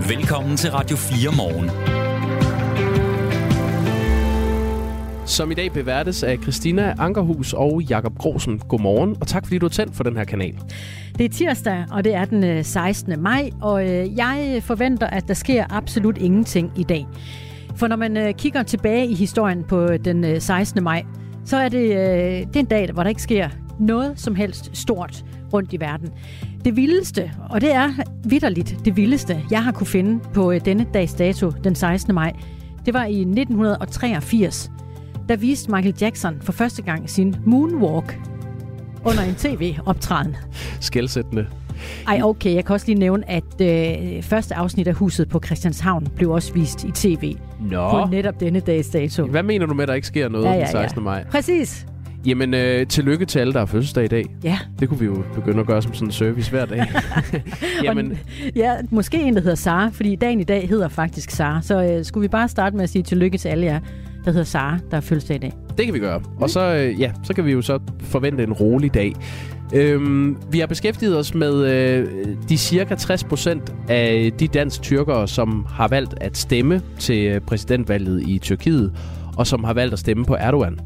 Velkommen til Radio 4 morgen. Som i dag beværtes af Christina Ankerhus og Jakob Grosen. Godmorgen, og tak fordi du er tændt for den her kanal. Det er tirsdag, og det er den 16. maj, og jeg forventer, at der sker absolut ingenting i dag. For når man kigger tilbage i historien på den 16. maj, så er det en dag, hvor der ikke sker noget som helst stort rundt i verden. Det vildeste, og det er vitterligt det vildeste, jeg har kunne finde på denne dags dato, den 16. maj, det var i 1983. Der viste Michael Jackson for første gang sin moonwalk under en tv-optræden. Skelsættende. Ej, okay, jeg kan også lige nævne, at første afsnit af Huset på Christianshavn blev også vist i tv. På netop denne dags dato. Hvad mener du med, at der ikke sker noget den 16. maj? Præcis. Jamen, tillykke til alle, der har fødselsdag i dag. Ja. Det kunne vi jo begynde at gøre som sådan en service hver dag. Jamen. Ja, måske en, der hedder Sara, fordi dagen i dag hedder faktisk Sara. Så skulle vi bare starte med at sige tillykke til alle jer, der hedder Sara, der har fødselsdag i dag. Det kan vi gøre. Og så, så kan vi jo så forvente en rolig dag. Vi har beskæftiget os med de cirka 60% af de dansk-tyrkere, som har valgt at stemme til præsidentvalget i Tyrkiet, og som har valgt at stemme på Erdogan.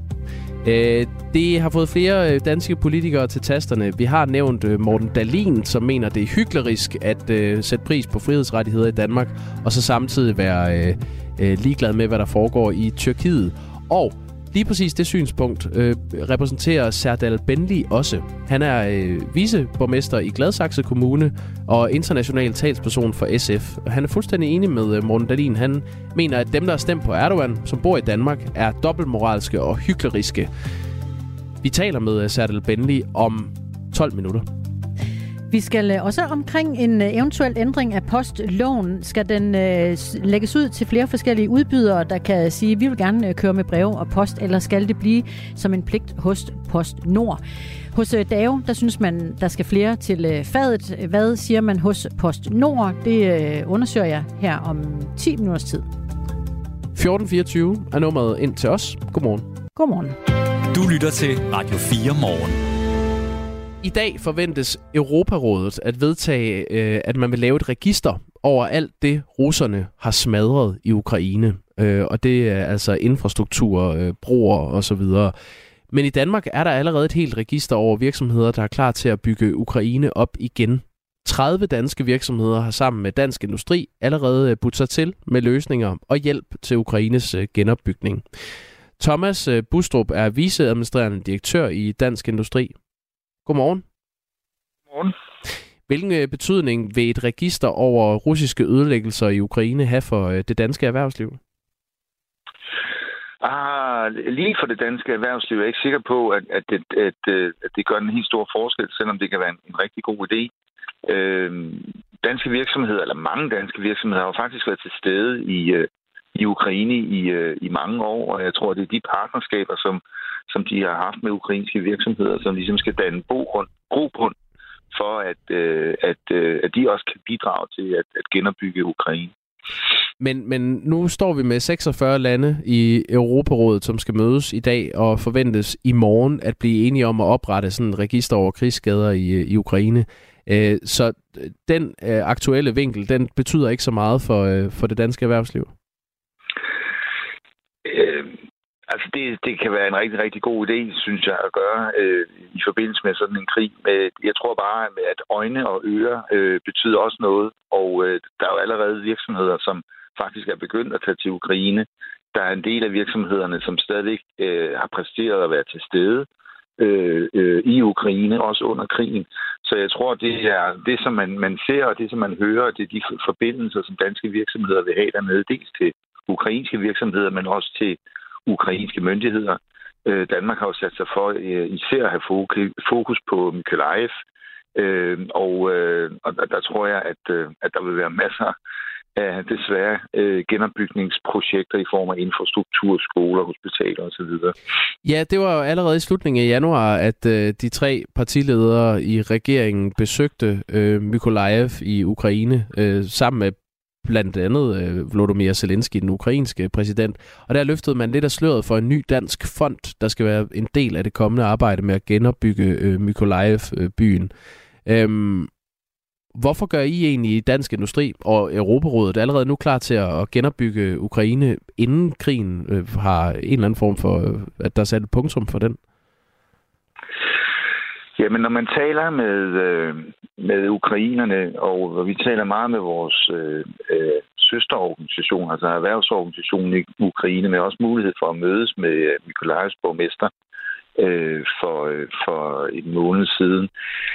Det har fået flere danske politikere til tasterne. Vi har nævnt Morten Dahlin, som mener, det er hyklerisk at sætte pris på frihedsrettigheder i Danmark, og så samtidig være ligeglad med, hvad der foregår i Tyrkiet. Og lige præcis det synspunkt repræsenterer Serdal Benli også. Han er viceborgmester i Gladsaxe Kommune og international talsperson for SF. Han er fuldstændig enig med Morten Dahlin. Han mener, at dem, der har stemt på Erdogan, som bor i Danmark, er dobbeltmoralske og hykleriske. Vi taler med Serdal Benli om 12 minutter. Vi skal også omkring en eventuel ændring af postloven. Skal den lægges ud til flere forskellige udbydere, der kan sige, at vi vil gerne køre med breve og post, eller skal det blive som en pligt hos PostNord? Hos DAO, der synes man, der skal flere til fadet. Hvad siger man hos PostNord? Det undersøger jeg her om 10 minutters tid. 1424 er nummeret ind til os. Godmorgen. Godmorgen. Du lytter til Radio 4 morgen. I dag forventes Europarådet at vedtage, at man vil lave et register over alt det, russerne har smadret i Ukraine. Og det er altså infrastruktur, broer osv. Men i Danmark er der allerede et helt register over virksomheder, der er klar til at bygge Ukraine op igen. 30 danske virksomheder har sammen med Dansk Industri allerede budt sig til med løsninger og hjælp til Ukraines genopbygning. Thomas Bustrup er viceadministrerende direktør i Dansk Industri. Godmorgen. Godmorgen. Hvilken betydning vil et register over russiske ødelæggelser i Ukraine have for det danske erhvervsliv? Lige for det danske erhvervsliv er jeg ikke sikker på, at det gør en helt stor forskel, selvom det kan være en rigtig god idé. Danske virksomheder, eller mange danske virksomheder, har faktisk været til stede i Ukraine i mange år, og jeg tror, det er de partnerskaber, som de har haft med ukrainske virksomheder, som ligesom skal danne grobund for, at de også kan bidrage til at genopbygge Ukraine. Men nu står vi med 46 lande i Europarådet, som skal mødes i dag og forventes i morgen at blive enige om at oprette sådan et register over krigsskader i Ukraine. Så den aktuelle vinkel, den betyder ikke så meget for det danske erhvervsliv? Altså det kan være en rigtig, rigtig god idé, synes jeg, at gøre i forbindelse med sådan en krig. Jeg tror bare, at øjne og ører betyder også noget, og der er jo allerede virksomheder, som faktisk er begyndt at tage til Ukraine. Der er en del af virksomhederne, som stadig har præsteret at være til stede i Ukraine, også under krigen. Så jeg tror, det er det, som man ser, og det, som man hører, det er de forbindelser, som danske virksomheder vil have dernede, dels til ukrainske virksomheder, men også til ukrainske myndigheder. Danmark har jo sat sig for især at have fokus på Mykolaiv, og der tror jeg, at der vil være masser af desværre genopbygningsprojekter i form af infrastruktur, skoler, hospitaler osv. Ja, det var jo allerede i slutningen af januar, at de 3 partiledere i regeringen besøgte Mykolaiv i Ukraine sammen med blandt andet Volodymyr Zelensky, den ukrainske præsident. Og der løftede man lidt af sløret for en ny dansk fond, der skal være en del af det kommende arbejde med at genopbygge Mykolaiv-byen. Hvorfor gør I egentlig i Dansk Industri og Europarådet allerede nu klar til at genopbygge Ukraine, inden krigen har en eller anden form for, at der er sat et punktum for den? Jamen, når man taler med ukrainerne, og vi taler meget med vores søsterorganisation, altså erhvervsorganisationen i Ukraine, med også mulighed for at mødes med Mykolaievs borgmester for en måned siden.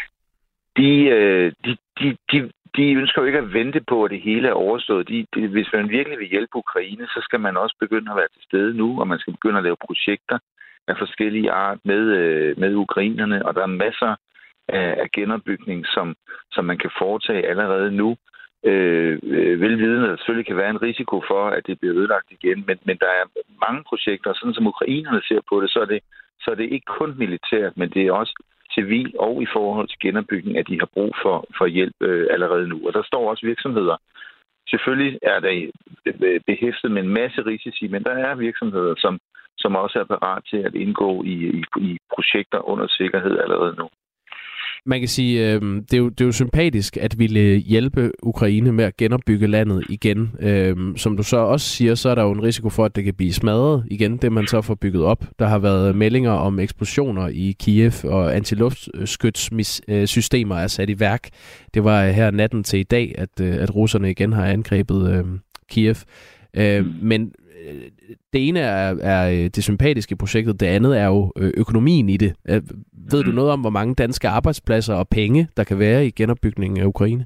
De ønsker jo ikke at vente på, at det hele er overstået. Hvis man virkelig vil hjælpe Ukraine, så skal man også begynde at være til stede nu, og man skal begynde at lave projekter af forskellige art med ukrainerne, og der er masser af genopbygning, som man kan foretage allerede nu. Velvidende, at der selvfølgelig kan være en risiko for, at det bliver ødelagt igen, men der er mange projekter, sådan som ukrainerne ser på det, så er det ikke kun militært, men det er også civil og i forhold til genopbygning, at de har brug for hjælp allerede nu. Og der står også virksomheder. Selvfølgelig er der behæftet med en masse risici, men der er virksomheder, som også er parat til at indgå i projekter under sikkerhed allerede nu. Man kan sige, det er jo sympatisk at ville hjælpe Ukraine med at genopbygge landet igen. Som du så også siger, så er der jo en risiko for, at det kan blive smadret igen, det man så får bygget op. Der har været meldinger om eksplosioner i Kiev, og antiluftskytssystemer er sat i værk. Det var her natten til i dag, at russerne igen har angrebet Kiev. Men det ene er det sympatiske projektet, det andet er jo økonomien i det. Ved du noget om, hvor mange danske arbejdspladser og penge, der kan være i genopbygningen af Ukraine?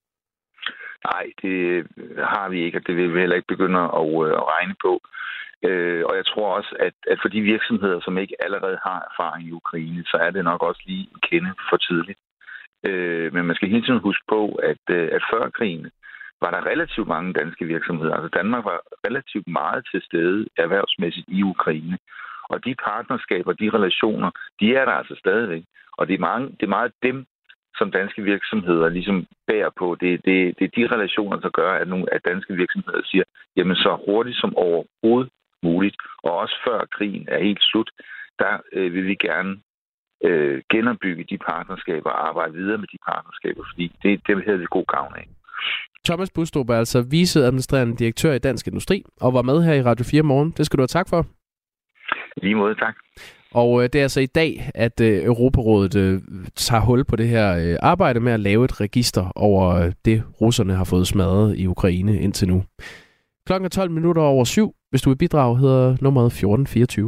Nej, det har vi ikke, og det vil vi heller ikke begynde at regne på. Og jeg tror også, at for de virksomheder, som ikke allerede har erfaring i Ukraine, så er det nok også lige en kende for tidligt. Men man skal hele tiden huske på, at før krigen var der relativt mange danske virksomheder. Altså Danmark var relativt meget til stede erhvervsmæssigt i Ukraine. Og de partnerskaber, de relationer, de er der altså stadigvæk. Og det er meget dem, som danske virksomheder ligesom bærer på. Det er de relationer, der gør, at danske virksomheder siger, jamen så hurtigt som overhovedet muligt, og også før krigen er helt slut, der vil vi gerne genopbygge de partnerskaber og arbejde videre med de partnerskaber, fordi det havde vi god gavn af. Thomas Bustrup er altså viceadministrerende direktør i Dansk Industri, og var med her i Radio 4 Morgen. Det skal du have tak for. Lige måde, tak. Og det er altså i dag, at Europarådet tager hul på det her arbejde med at lave et register over det, russerne har fået smadret i Ukraine indtil nu. Klokken er 7:12. Hvis du vil bidrage, hedder nummeret 1424.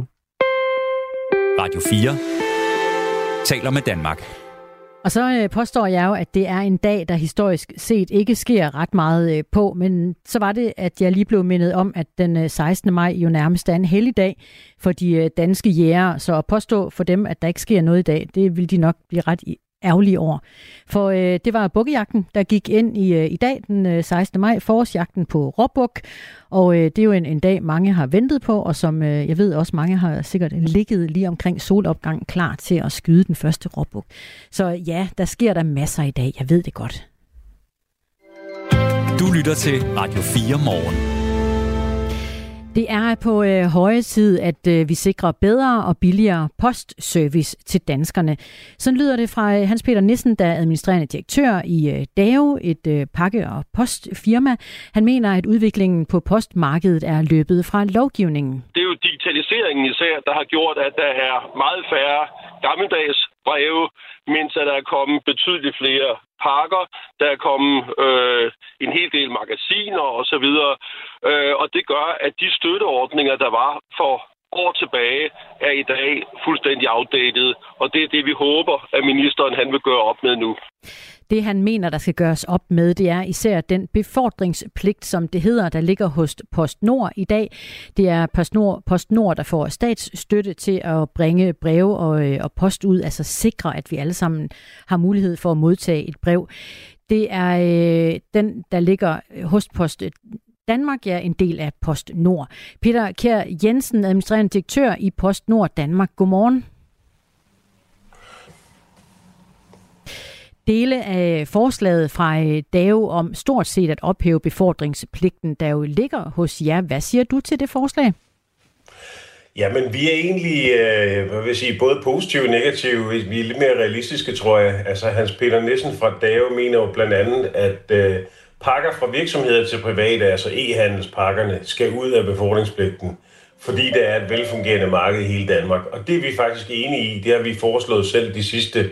Radio 4 taler med Danmark. Og så påstår jeg jo, at det er en dag, der historisk set ikke sker ret meget på, men så var det, at jeg lige blev mindet om, at den 16. maj jo nærmest er en helligdag for de danske jægere. Så at påstå for dem, at der ikke sker noget i dag, det vil de nok blive ret ærgerlige over. For det var bukkejagten, der gik ind i dag, den 16. maj, forårsjagten på råbuk. Og det er jo en dag, mange har ventet på, og som jeg ved også, mange har sikkert ligget lige omkring solopgang klar til at skyde den første råbuk. Så ja, der sker der masser i dag, jeg ved det godt. Du lytter til Radio 4 Morgen. Det er på høje tid, at vi sikrer bedre og billigere postservice til danskerne. Sådan lyder det fra Hans Peter Nissen, der er administrerende direktør i DAO, et pakke- og postfirma. Han mener, at udviklingen på postmarkedet er løbet fra lovgivningen. Det er jo digitaliseringen især, der har gjort, at der er meget færre gammeldags breve, mens der er kommet betydeligt flere pakker, der er kommet en hel del magasiner osv., og det gør, at de støtteordninger, der var for år tilbage, er i dag fuldstændig outdated, og det er det, vi håber, at ministeren han vil gøre op med nu. Det, han mener, der skal gøres op med, det er især den befordringspligt, som det hedder, der ligger hos PostNord i dag. Det er PostNord, der får statsstøtte til at bringe breve og post ud, altså sikre, at vi alle sammen har mulighed for at modtage et brev. Det er den, der ligger hos Post Danmark, er en del af PostNord. Peter Kjær Jensen, administrerende direktør i PostNord Danmark. Godmorgen. Dele af forslaget fra DAO om stort set at ophæve befordringspligten, der jo ligger hos jer. Hvad siger du til det forslag? Ja, men vi er egentlig, både positive og negative. Vi er lidt mere realistiske, tror jeg. Altså Hans Peter Nissen fra DAO mener jo blandt andet, at pakker fra virksomheder til private, altså e-handelspakkerne, skal ud af befordringspligten, fordi der er et velfungerende marked i hele Danmark. Og det er vi faktisk enige i. Det har vi foreslået selv de sidste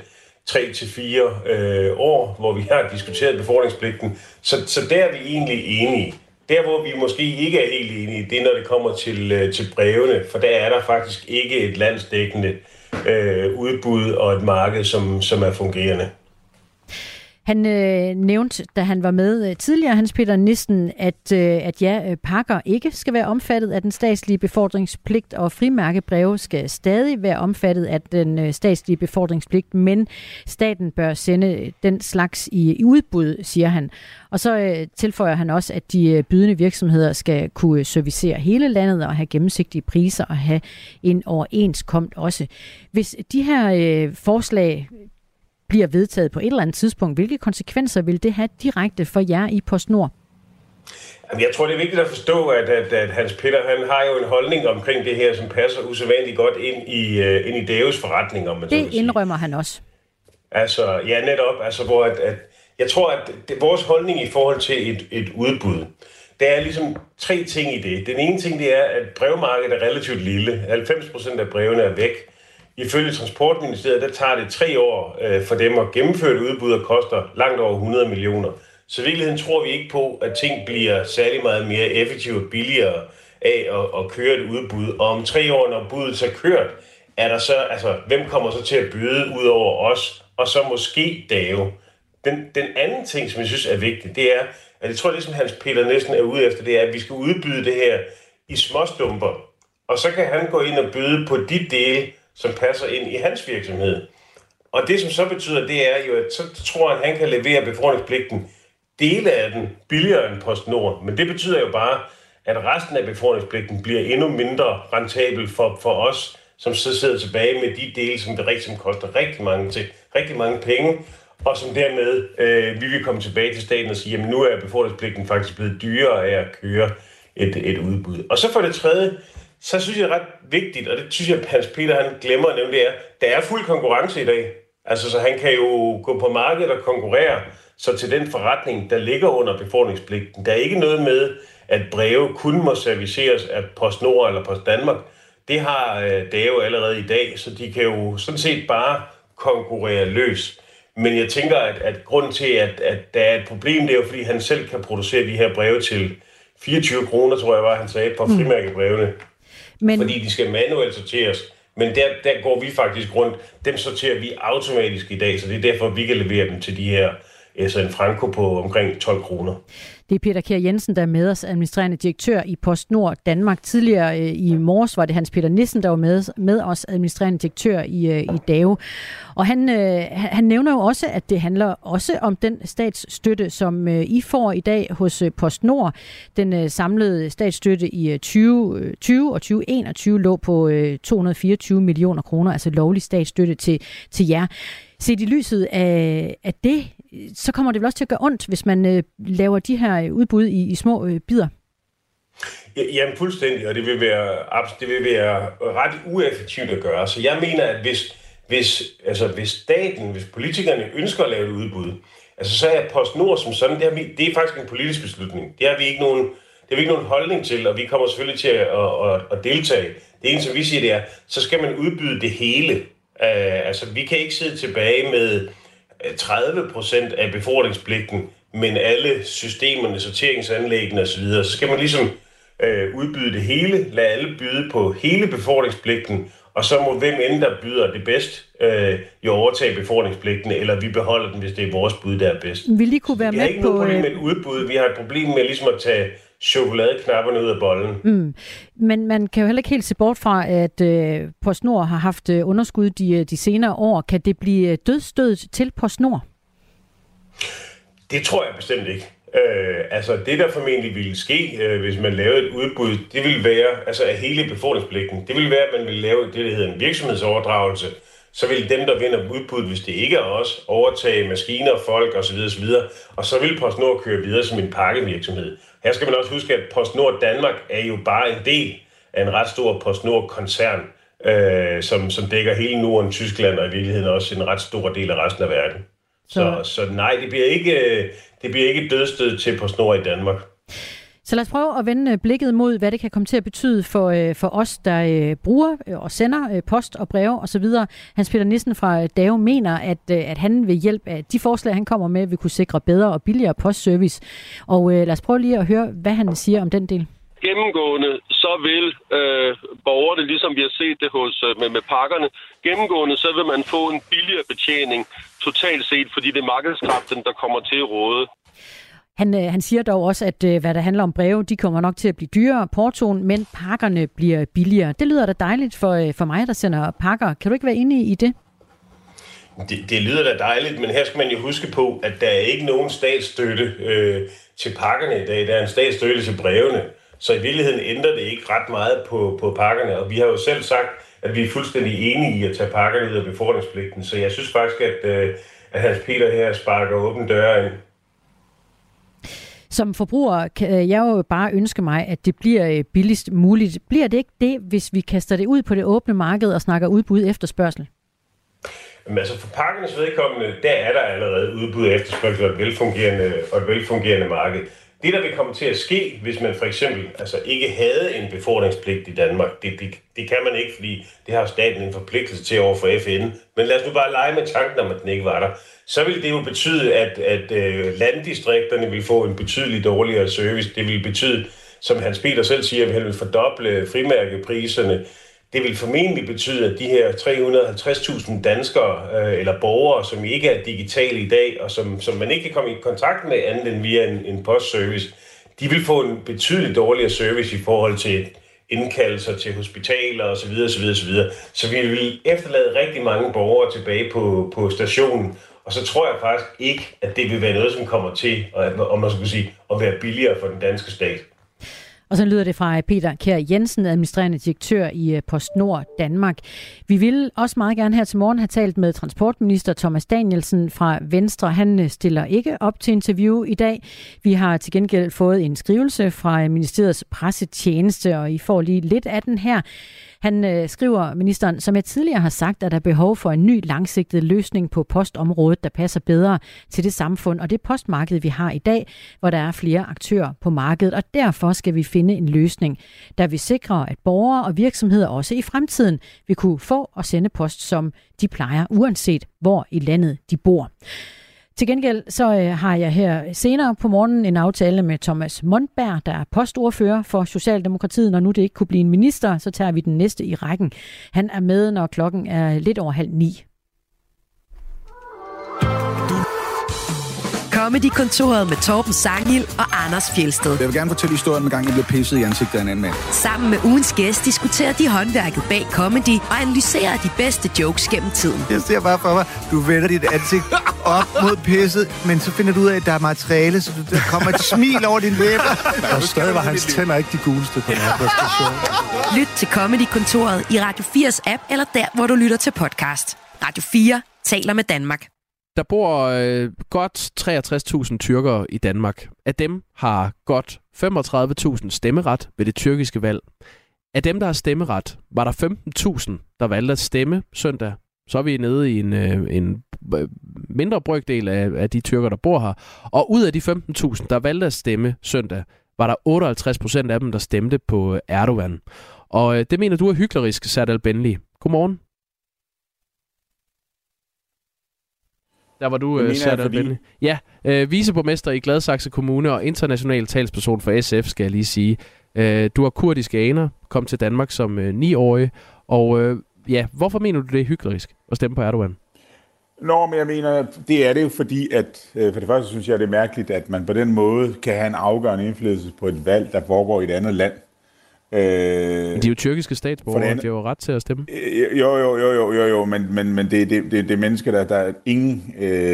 3-4 år, hvor vi har diskuteret befordringspligten. Så der er vi egentlig enige. Der, hvor vi måske ikke er helt enige, det er, når det kommer til brevene, for der er der faktisk ikke et landsdækkende udbud og et marked, som er fungerende. Han nævnte, da han var med tidligere, Hans Peter Nissen, at pakker ikke skal være omfattet af den statslige befordringspligt, og frimærkebreve skal stadig være omfattet af den statslige befordringspligt, men staten bør sende den slags i udbud, siger han. Og så tilføjer han også, at de bydende virksomheder skal kunne servicere hele landet og have gennemsigtige priser og have en overenskomst også. Hvis de her forslag bliver vedtaget på et eller andet tidspunkt, hvilke konsekvenser vil det have direkte for jer i PostNord? Jeg tror, det er vigtigt at forstå, at Hans Peter han har jo en holdning omkring det her, som passer usædvanligt godt ind i DAOs forretning, om man så vil sige. Det indrømmer han også. Altså, ja, netop. Altså, hvor jeg tror, at vores holdning i forhold til et udbud, der er ligesom 3 ting i det. Den ene ting, det er, at brevmarkedet er relativt lille. 90% af brevene er væk. Ifølge Transportministeriet, der tager det 3 år for dem at gennemføre et udbud, og koster langt over 100 millioner. Så i virkeligheden tror vi ikke på, at ting bliver særlig meget mere effektivt og billigere af at køre et udbud. Og om 3 år, når buddet er kørt, er der så, altså, hvem kommer så til at byde ud over os, og så måske DAO. Den anden ting, som jeg synes er vigtigt, det er, at jeg tror, det som Hans Peter Nissen er ude efter, det er, at vi skal udbyde det her i småstumper. Og så kan han gå ind og byde på de dele, som passer ind i hans virksomhed. Og det, som så betyder, det er jo, at så tror han kan levere befordringspligten dele af den billigere end PostNord. Men det betyder jo bare, at resten af befordringspligten bliver endnu mindre rentabel for os, som så sidder tilbage med de dele, som koster rigtig mange penge, og som dermed vi vil komme tilbage til staten og sige, jamen nu er befordringspligten faktisk blevet dyrere af at køre et udbud. Og så for det tredje, så synes jeg det er ret vigtigt, og det synes jeg, at Hans Peter han glemmer at nævne, det er, der er fuld konkurrence i dag. Altså, så han kan jo gå på markedet og konkurrere så til den forretning, der ligger under befordringspligten. Der er ikke noget med, at breve kun må serviceres af PostNord eller Post Danmark. Det har DAO allerede i dag, så de kan jo sådan set bare konkurrere løs. Men jeg tænker, at grunden til, at der er et problem, det er jo, fordi han selv kan producere de her breve til 24 kroner, tror jeg var, han sagde, på frimærkebrevene. Fordi de skal manuelt sorteres. Men der går vi faktisk rundt. Dem sorterer vi automatisk i dag, så det er derfor, vi kan levere dem til de her en franco på omkring 12 kroner. Det er Peter Kjær Jensen, der er med os, administrerende direktør i PostNord Danmark. Tidligere i morges var det Hans Peter Nissen, der var med os, administrerende direktør i DAO. Og han nævner jo også, at det handler også om den statsstøtte, som I får i dag hos PostNord. Den samlede statsstøtte i 2020 og 2021 lå på 224 millioner kroner, altså lovlig statsstøtte til jer. Set i lyset af det, så kommer det vel også til at gøre ondt, hvis man laver de her udbud i små bidder? Jamen fuldstændig, og det vil være ret ueffektivt at gøre. Så jeg mener, at hvis staten, hvis politikerne ønsker at lave et udbud, altså så er PostNord som sådan, det er faktisk en politisk beslutning. Det har vi ikke nogen holdning til, og vi kommer selvfølgelig til at deltage. Det eneste, som vi siger, det er, så skal man udbyde det hele. Altså vi kan ikke sidde tilbage med 30% af befordringspligten, men alle systemerne, sorteringsanlæggene osv., så skal man ligesom udbyde det hele, lade alle byde på hele befordringspligten, og så må hvem end der byder det bedst, jo overtage befordringspligten, eller vi beholder den, hvis det er vores bud, der er bedst. Vil I kunne være med på... Vi har ikke noget problem med et udbud, vi har et problem med ligesom at tage chokoladeknapperne ud af bollen. Men man kan jo heller ikke helt se bort fra, at PostNord har haft underskud de senere år. Kan det blive dødsstødet til PostNord? Det tror jeg bestemt ikke. Altså det, der formentlig ville ske, hvis man lavede et udbud, det ville være, altså af hele befordringspligten, det ville være, at man ville lave det, der hedder en virksomhedsoverdragelse. Så vil dem, der vinder udbuddet, hvis det ikke er os, overtage maskiner, folk osv. Og så vil PostNord køre videre som en pakkevirksomhed. Her skal man også huske, at PostNord Danmark er jo bare en del en ret stor PostNord-koncern, som dækker hele Norden, Tyskland og i virkeligheden også en ret stor del af resten af verden. Så nej, det bliver ikke et dødsstød til PostNord i Danmark. Så lad os prøve at vende blikket mod, hvad det kan komme til at betyde for os, der bruger og sender post og breve osv. Hans Peter Nissen fra DAO mener, at han ved hjælp af de forslag, han kommer med, vil kunne sikre bedre og billigere postservice. Og lad os prøve lige at høre, hvad han siger om den del. Gennemgående så vil borgerne, ligesom vi har set det med pakkerne, gennemgående så vil man få en billigere betjening totalt set, fordi det er markedskraften, der kommer til at råde. Han siger dog også, at hvad der handler om breve, de kommer nok til at blive dyrere, portoen, men pakkerne bliver billigere. Det lyder da dejligt for mig, der sender pakker. Kan du ikke være enig i det? Det lyder da dejligt, men her skal man jo huske på, at der er ikke nogen statsstøtte til pakkerne i dag. Der er en statsstøtte til brevene. Så i virkeligheden ændrer det ikke ret meget på pakkerne. Og vi har jo selv sagt, at vi er fuldstændig enige i at tage pakkerne ud af befordringspligten. Så jeg synes faktisk, at Hans Peter her sparker åbne døre ind. Som forbruger kan jeg jo bare ønske mig, at det bliver billigst muligt. Bliver det ikke det, hvis vi kaster det ud på det åbne marked og snakker udbud efterspørgsel? Men altså for pakkernes vedkommende, der er der allerede udbud efterspørgsel og et velfungerende marked. Det, der vil komme til at ske, hvis man for eksempel ikke havde en befordringspligt i Danmark, det kan man ikke, fordi det har staten en forpligtelse til over for FN. Men lad os nu bare lege med tanken om, at den ikke var der. Så vil det jo betyde, at landdistrikterne vil få en betydelig dårligere service. Det vil betyde, som Hans Peter selv siger, at han vil fordoble frimærkepriserne. Det vil formentlig betyde, at de her 350.000 danskere eller borgere, som ikke er digitale i dag, og som man ikke kan komme i kontakt med andet end via en postservice, de vil få en betydelig dårligere service i forhold til indkaldelser til hospitaler osv. Så vi vil efterlade rigtig mange borgere tilbage på stationen, og så tror jeg faktisk ikke, at det vil være noget, som kommer til at være billigere for den danske stat. Og så lyder det fra Peter Kjær Jensen, administrerende direktør i PostNord Danmark. Vi ville også meget gerne her til morgen have talt med transportminister Thomas Danielsen fra Venstre. Han stiller ikke op til interview i dag. Vi har til gengæld fået en skrivelse fra ministeriets pressetjeneste, og I får lige lidt af den her. Han skriver, ministeren, som jeg tidligere har sagt, at der er behov for en ny langsigtet løsning på postområdet, der passer bedre til det samfund og det postmarked, vi har i dag, hvor der er flere aktører på markedet. Og derfor skal vi finde en løsning, der vil sikre, at borgere og virksomheder også i fremtiden vil kunne få og sende post, som de plejer, uanset hvor i landet de bor. Til gengæld så har jeg her senere på morgenen en aftale med Thomas Mondberg, der er postordfører for Socialdemokratiet. Når nu det ikke kunne blive en minister, så tager vi den næste i rækken. Han er med, når klokken er lidt over 8:30. Comedy-kontoret med Torben Sangil og Anders Fjeldsted. Jeg vil gerne fortælle historien med gang, jeg blev pisset i ansigtet af en anden mand. Sammen med ugens gæst diskuterer de håndværket bag comedy og analyserer de bedste jokes gennem tiden. Jeg ser bare for mig, du vender dit ansigt op mod pisset, men så finder du ud af, at der er materiale, så der kommer et smil over din læber. Og stadig var hans tænder ikke de guleste på den her præstation. Lyt til Comedy-kontoret i Radio 4's app, eller der, hvor du lytter til podcast. Radio 4 taler med Danmark. Der bor godt 63.000 tyrkere i Danmark. Af dem har godt 35.000 stemmeret ved det tyrkiske valg. Af dem, der har stemmeret, var der 15.000, der valgte at stemme søndag. Så er vi nede i en mindre brøkdel af de tyrkere, der bor her. Og ud af de 15.000, der valgte at stemme søndag, var der 58% af dem, der stemte på Erdogan. Og det mener du er hyklerisk, Serdal Benli. Godmorgen. Der var du, Serdal Benli. Ja, viceborgmester i Gladsaxe Kommune og international talsperson for SF, skal jeg lige sige. Du har kurdiske aner, kom til Danmark som 9-årig, og hvorfor mener du, det er hyklerisk at stemme på Erdogan? Nå, men jeg mener, det er det jo fordi, at for det første synes jeg, det er mærkeligt, at man på den måde kan have en afgørende indflydelse på et valg, der foregår i et andet land. De er jo tyrkiske statsborgere, de har jo ret til at stemme. Jo, men det er mennesker, der er ingen,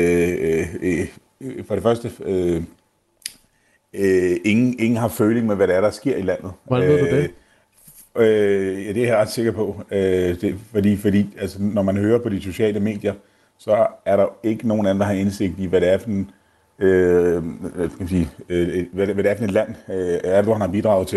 for det første, ingen har føling med, hvad der sker i landet. Hvordan ved du det? Det er jeg ret sikker på, fordi altså, når man hører på de sociale medier, så er der ikke nogen anden, der har indsigt i, hvad det er for en, hvad det er for et land, Erdogan har bidraget til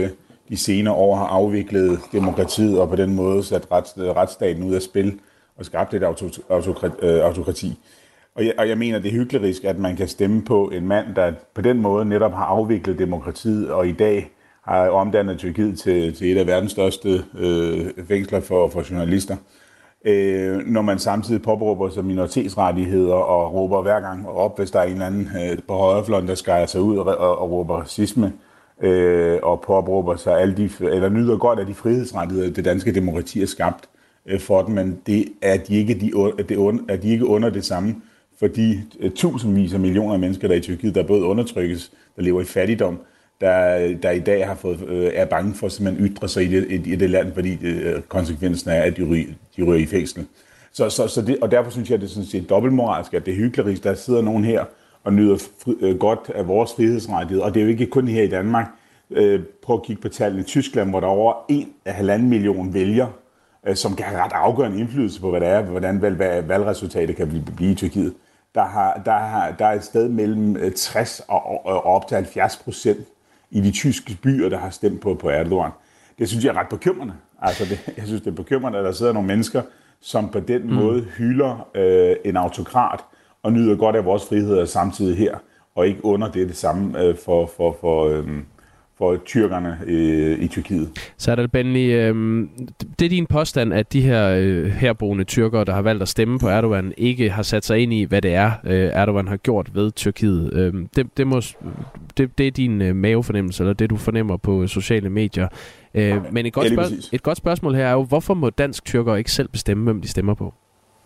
de senere år har afviklet demokratiet og på den måde sat retsstaten ud af spil og skabt et autokrati. Og jeg mener, det er hyklerisk, at man kan stemme på en mand, der på den måde netop har afviklet demokratiet, og i dag har omdannet Tyrkiet til et af verdens største fængsler for journalister. Når man samtidig påberåber sig minoritetsrettigheder og råber hver gang op, hvis der er en eller anden på højrefløjen, der skærer sig ud og råber racisme, og påberåber sig eller nyder godt af de frihedsrettigheder, det danske demokrati er skabt for dem, men det er de ikke under det samme, fordi tusindvis af millioner af mennesker, der i Tyrkiet, der både undertrykkes, der lever i fattigdom, der i dag er bange for at simpelthen ytre sig i det land, fordi konsekvensen er, at de ryger i fængsel. Og derfor synes jeg, at det er sådan set dobbeltmoralsk, at det er hyklerisk, der sidder nogen her og nyder godt af vores frihedsrettigheder. Og det er jo ikke kun her i Danmark. Prøv at kigge på tallene i Tyskland, hvor der er over 1,5 million vælgere, som kan have ret afgørende indflydelse på, hvordan valgresultatet kan blive i Tyrkiet. Der er et sted mellem 60 og op til 70% i de tyske byer, der har stemt på Erdogan. Det synes jeg er ret bekymrende. Altså jeg synes, det er bekymrende, at der sidder nogle mennesker, som på den måde hylder en autokrat og nyder godt af vores friheder samtidig her, og ikke under det samme for tyrkerne i Tyrkiet. Serdal Benli, det er din påstand, at de her herboende tyrkere, der har valgt at stemme på Erdogan, ikke har sat sig ind i, hvad det er, Erdogan har gjort ved Tyrkiet. Det er din mavefornemmelse, eller det, du fornemmer på sociale medier. Men et godt spørgsmål her er jo, hvorfor må dansk-tyrkere ikke selv bestemme, hvem de stemmer på?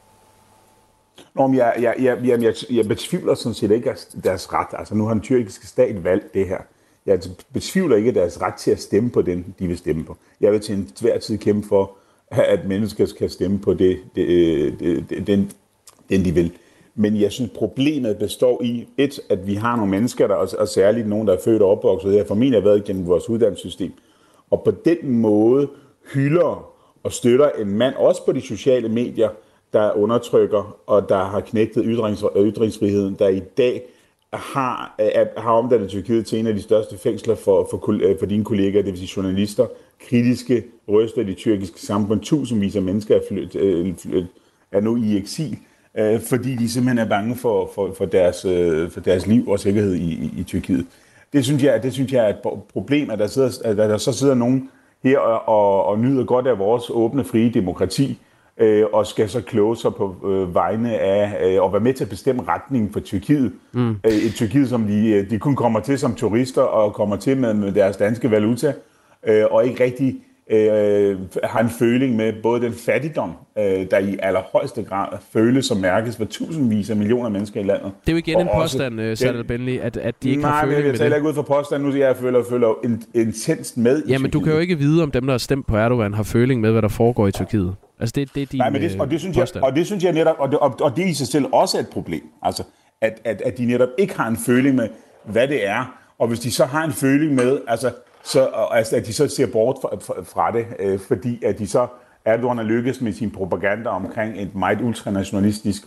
Jeg betvivler sådan set ikke deres ret. Altså nu har den tyrkiske stat valgt det her. Jeg betvivler ikke deres ret til at stemme på den, de vil stemme på. Jeg vil til enhver tid kæmpe for, at mennesker skal stemme på den de vil. Men jeg synes, problemet består i, at vi har nogle mennesker, der og særligt nogen, der er født og opvokset her, formentlig har været gennem vores uddannelsessystem, og på den måde hylder og støtter en mand, også på de sociale medier, der undertrykker og der har knægtet ytringsfriheden, der i dag har omdannet Tyrkiet til en af de største fængsler for dine kolleger, det vil sige journalister, kritiske røster i det tyrkiske samfund. Tusindvis af mennesker er nu i eksil, fordi de simpelthen er bange for deres liv og sikkerhed i Tyrkiet. Det synes jeg er et problem, at der så sidder nogen her og nyder godt af vores åbne, frie demokrati, og skal så kloge sig på vegne af og være med til at bestemme retningen for Tyrkiet. Et Tyrkiet, som de kun kommer til som turister og kommer til med deres danske valuta, og ikke rigtig har en føling med både den fattigdom, der i allerhøjeste grad føles og mærkes for tusindvis af millioner mennesker i landet. Det er jo igen en påstand, Serdal Benli, at de ikke har føling med det. Nej, jeg taler ikke ud fra påstanden nu, jeg føler intenst med i Jamen, du kan jo ikke vide, om dem, der har stemt på Erdogan, har føling med, hvad der foregår i Tyrkiet. Altså, det er din påstand. Og det synes jeg netop, og det i sig selv også er et problem. Altså, at de netop ikke har en føling med, hvad det er. Og hvis de så har en føling med, at de så ser bort fra det, fordi at de så Erdogan er lykkes med sin propaganda omkring et meget ultranationalistisk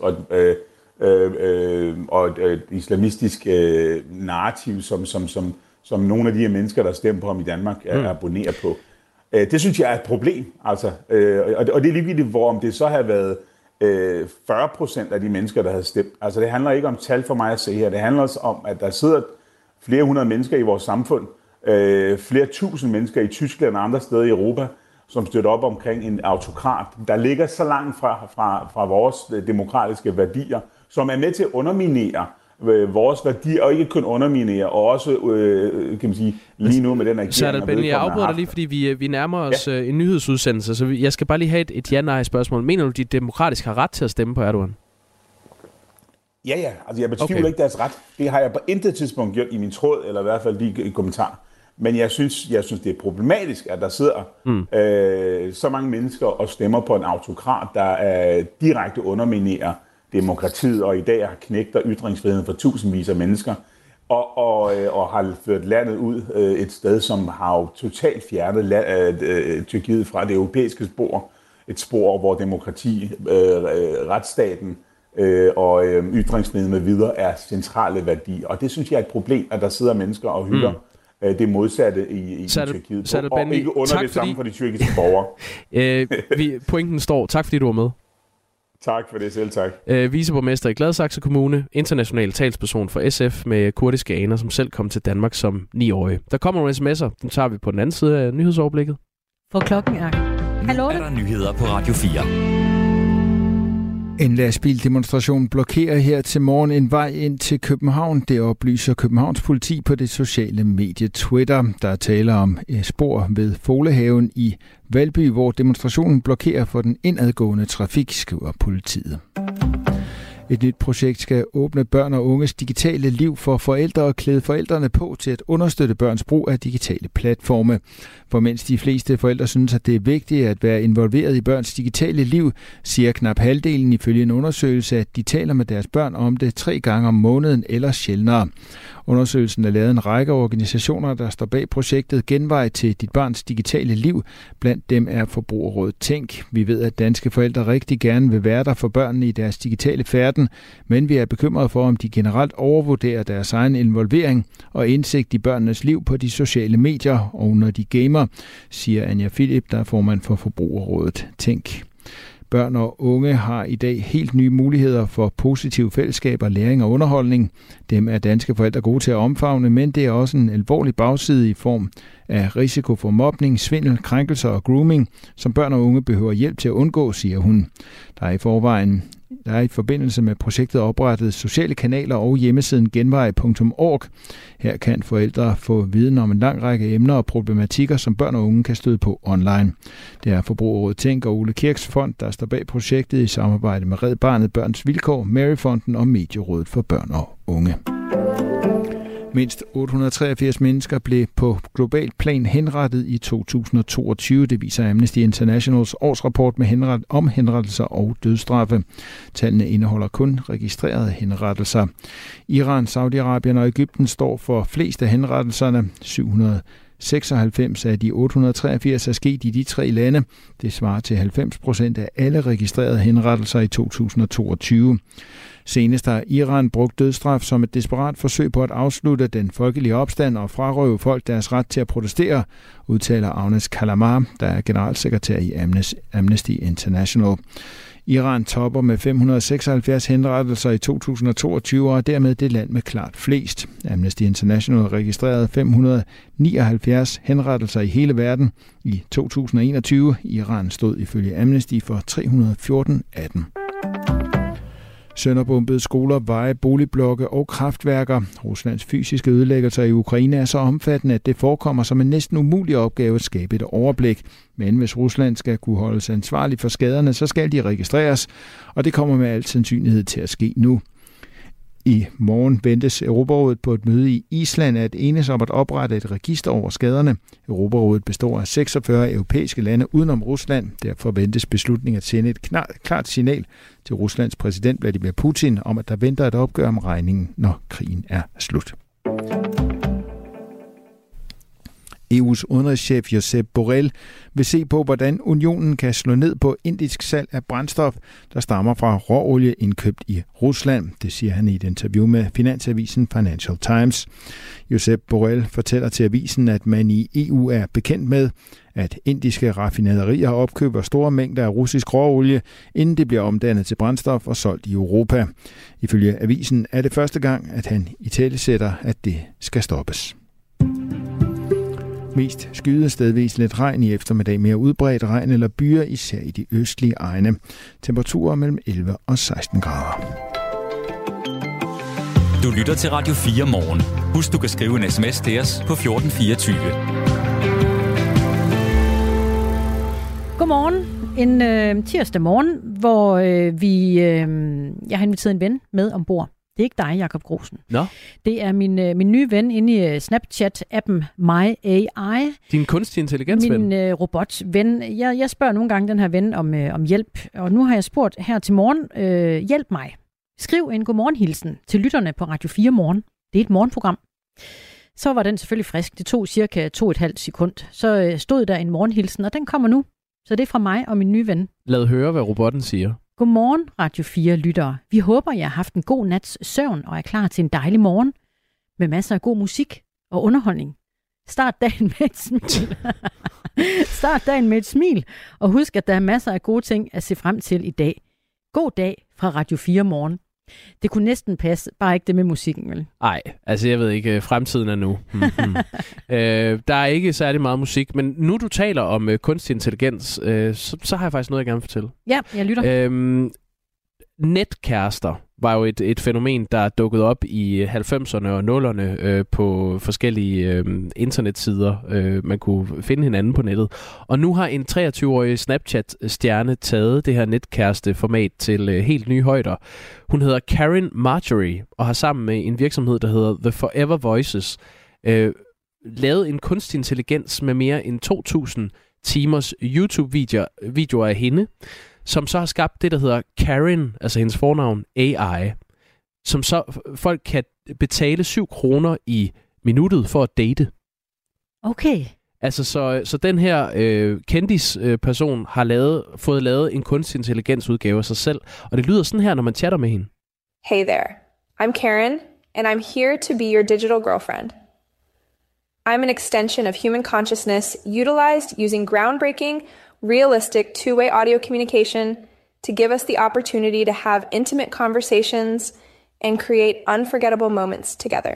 og islamistisk narrativ, som nogle af de her mennesker, der stemmer på ham i Danmark, abonnerer på. Det synes jeg er et problem. Altså, og det er ligegyldigt, om det så har været 40% af de mennesker, der havde stemt. Altså, det handler ikke om tal for mig at se her. Det handler også om, at der sidder flere hundrede mennesker i vores samfund, flere tusind mennesker i Tyskland og andre steder i Europa, som støtter op omkring en autokrat, der ligger så langt fra vores demokratiske værdier, som er med til at underminere vores værdier, og ikke kun underminere, og også, kan man sige, lige nu med den agering. Serdal Benli, jeg afbryder dig lige, fordi vi nærmer os en nyhedsudsendelse, så jeg skal bare lige have et ja-nej-spørgsmål. Mener du, de demokratisk har ret til at stemme på Erdogan? Ja. Altså, jeg betvivler ikke deres ret. Det har jeg på intet tidspunkt gjort i min tråd, eller i hvert fald lige i kommentar. Men jeg synes, det er problematisk, at der sidder så mange mennesker og stemmer på en autokrat, der direkte underminerer demokratiet, og i dag har knægter ytringsfriheden for tusindvis af mennesker, og har ført landet ud et sted, som har jo totalt fjernet Tyrkiet fra det europæiske spor. Et spor, hvor demokrati, retsstaten og ytringsfriheden med videre er centrale værdier. Og det synes jeg er et problem, at der sidder mennesker og hylder det modsatte i Tyrkiet. Og ikke under det samme for de tyrkiske borgere. Pointen står. Tak fordi du var med. Tak for det, selv tak. Viceborgmester i Gladsaxe Kommune, international talsperson for SF med kurdiske aner, som selv kom til Danmark som 9-årig. Der kommer nogle sms'er, dem tager vi på den anden side af nyhedsoverblikket. For klokken er... Nu er der nyheder på Radio 4. En lastbildemonstration blokerer her til morgen en vej ind til København. Det oplyser Københavns politi på det sociale medie Twitter. Der taler om spor ved Folehaven i Valby, hvor demonstrationen blokerer for den indadgående trafik, skriver politiet. Et nyt projekt skal åbne børn og unges digitale liv for forældre og klæde forældrene på til at understøtte børns brug af digitale platforme. For mens de fleste forældre synes, at det er vigtigt at være involveret i børns digitale liv, siger knap halvdelen ifølge en undersøgelse, at de taler med deres børn om det 3 gange om måneden eller sjældnere. Undersøgelsen er lavet af en række organisationer, der står bag projektet Genvej til dit barns digitale liv. Blandt dem er Forbrugerrådet Tænk. Vi ved, at danske forældre rigtig gerne vil være der for børnene i deres digitale færden, men vi er bekymrede for, om de generelt overvurderer deres egen involvering og indsigt i børnenes liv på de sociale medier og når de gamer, siger Anja Philip, der er formand for Forbrugerrådet Tænk. Børn og unge har i dag helt nye muligheder for positive fællesskaber, læring og underholdning. Dem er danske forældre gode til at omfavne, men det er også en alvorlig bagside i form af risiko for mobning, svindel, krænkelser og grooming, som børn og unge behøver hjælp til at undgå, siger hun. Der er i forbindelse med projektet oprettet sociale kanaler og hjemmesiden genvej.org. Her kan forældre få viden om en lang række emner og problematikker, som børn og unge kan støde på online. Det er Forbrugerrådet Tænk og Ole Kirks Fond, der står bag projektet i samarbejde med Red Barnet, Børns Vilkår, Maryfonden og Medierådet for Børn og Unge. Mindst 883 mennesker blev på globalt plan henrettet i 2022. Det viser Amnesty Internationals årsrapport med om henrettelser og dødsstraffe. Tallene indeholder kun registrerede henrettelser. Iran, Saudi-Arabien og Egypten står for flest af henrettelserne. 796 af de 883 er sket i de 3 lande. Det svarer til 90% af alle registrerede henrettelser i 2022. Senest har Iran brugt dødsstraf som et desperat forsøg på at afslutte den folkelige opstand og frarøve folk deres ret til at protestere, udtaler Agnes Kalamar, der er generalsekretær i Amnesty International. Iran topper med 576 henrettelser i 2022 og er dermed det land med klart flest. Amnesty International registrerede 579 henrettelser i hele verden i 2021. Iran stod ifølge Amnesty for 314 af dem. Sønderbombede skoler, veje, boligblokke og kraftværker. Ruslands fysiske ødelæggelser i Ukraine er så omfattende, at det forekommer som en næsten umulig opgave at skabe et overblik. Men hvis Rusland skal kunne holdes ansvarlig for skaderne, så skal de registreres, og det kommer med al sandsynlighed til at ske nu. I morgen ventes Europarådet på et møde i Island at enes om at oprette et register over skaderne. Europarådet består af 46 europæiske lande udenom Rusland. Derfor ventes beslutningen at sende et klart signal til Ruslands præsident Vladimir Putin om, at der venter et opgør om regningen, når krigen er slut. EU's udenrigschef Josep Borrell vil se på, hvordan unionen kan slå ned på indisk salg af brændstof, der stammer fra råolie indkøbt i Rusland. Det siger han i et interview med finansavisen Financial Times. Josep Borrell fortæller til avisen, at man i EU er bekendt med, at indiske raffinaderier opkøber store mængder af russisk råolie, inden det bliver omdannet til brændstof og solgt i Europa. Ifølge avisen er det første gang, at han italesætter, at det skal stoppes. Mest skyet, stedvis lidt regn i eftermiddag, mere udbredt regn eller byer, især i de østlige egne. Temperaturer mellem 11 og 16 grader. Du lytter til Radio 4 morgen. Husk, du kan skrive en sms til os på 1424. Godmorgen. En tirsdag morgen, hvor jeg har inviteret en ven med ombord. Det er ikke dig, Jakob Grosen. Nå. Det er min nye ven inde i Snapchat-appen My.AI. Din kunstig intelligensven. Min robotven. Jeg spørger nogle gange den her ven om hjælp, og nu har jeg spurgt her til morgen, hjælp mig. Skriv en godmorgenhilsen til lytterne på Radio 4 Morgen. Det er et morgenprogram. Så var den selvfølgelig frisk. Det tog cirka 2,5 sekund. Så stod der en morgenhilsen, og den kommer nu. Så det er fra mig og min nye ven. Lad høre, hvad robotten siger. Godmorgen, Radio 4 lyttere. Vi håber, jeg har haft en god nats søvn og er klar til en dejlig morgen med masser af god musik og underholdning. Start dagen med et smil. Start dagen med et smil, og husk, at der er masser af gode ting at se frem til i dag. God dag fra Radio 4 Morgen. Det kunne næsten passe, bare ikke det med musikken, vel? Nej, altså jeg ved ikke, fremtiden er nu. Der er ikke særlig meget musik, men nu du taler om kunstig intelligens, så har jeg faktisk noget, jeg gerne vil fortælle. Ja, jeg lytter. Netkærester var jo et fænomen, der dukkede op i 90'erne og 0'erne på forskellige internetsider. Man kunne finde hinanden på nettet. Og nu har en 23-årig Snapchat-stjerne taget det her netkæresteformat til helt nye højder. Hun hedder Karen Marjorie og har sammen med en virksomhed, der hedder The Forever Voices, lavet en kunstig intelligens med mere end 2.000 timers YouTube-videoer af hende, som så har skabt det, der hedder Karen, altså hendes fornavn, AI, som så folk kan betale 7 kroner i minuttet for at date. Okay. Altså, så den her kendis-person har fået lavet en kunstig intelligensudgave af sig selv, og det lyder sådan her, når man chatter med hende. Hey there, I'm Karen, and I'm here to be your digital girlfriend. I'm an extension of human consciousness utilized using groundbreaking, realistic two-way audio communication to give us the opportunity to have intimate conversations and create unforgettable moments together.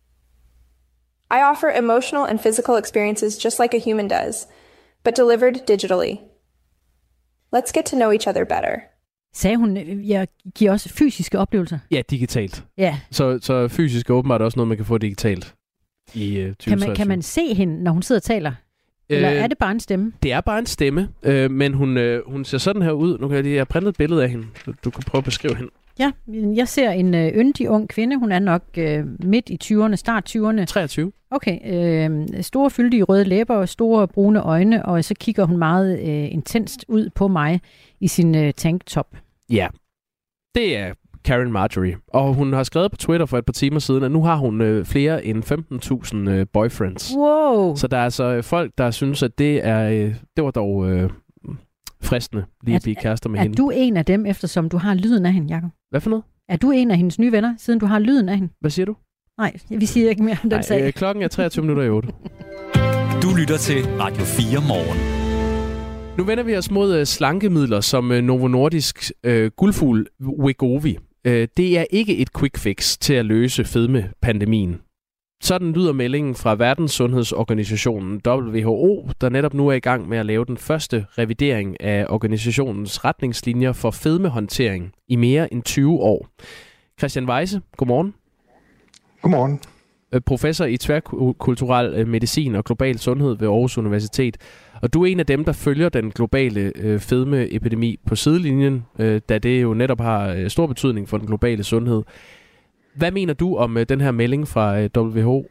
I offer emotional and physical experiences just like a human does, but delivered digitally. Let's get to know each other better. Sagde hun, jeg giver også fysiske oplevelser? Ja, digitalt. Ja. Så fysisk er åbenbart også noget, man kan få digitalt i 2023. Kan man se hende, når hun sidder og taler? Eller er det bare en stemme? Det er bare en stemme, men hun ser sådan her ud. Nu kan jeg printet et billede af hende. Du kan prøve at beskrive hende. Ja, jeg ser en yndig ung kvinde. Hun er nok midt i 20'erne, start 20'erne. 23. Okay. Store fyldige røde læber og store brune øjne, og så kigger hun meget intenst ud på mig i sin tanktop. Ja, det er Karen Marjorie. Og hun har skrevet på Twitter for et par timer siden, at nu har hun flere end 15.000 boyfriends. Wow! Så der er altså folk, der synes, at det var dog fristende lige at blive kærester med hende. Er du en af dem, eftersom du har lyden af hende, Jacob? Hvad for noget? Er du en af hendes nye venner, siden du har lyden af hende? Hvad siger du? Nej, vi siger ikke mere om den sag. Klokken er 23 minutter i 8. Du lytter til Radio 4 Morgen. Nu vender vi os mod slankemidler som Novo Nordisk guldfugl Wegovy. Det er ikke et quick fix til at løse fedmepandemien. Sådan lyder meldingen fra Verdenssundhedsorganisationen WHO, der netop nu er i gang med at lave den første revidering af organisationens retningslinjer for fedmehåndtering i mere end 20 år. Christian Weise, godmorgen. Godmorgen. Professor i tværkulturel medicin og global sundhed ved Aarhus Universitet. Og du er en af dem, der følger den globale fedmeepidemi på sidelinjen, da det jo netop har stor betydning for den globale sundhed. Hvad mener du om den her melding fra WHO?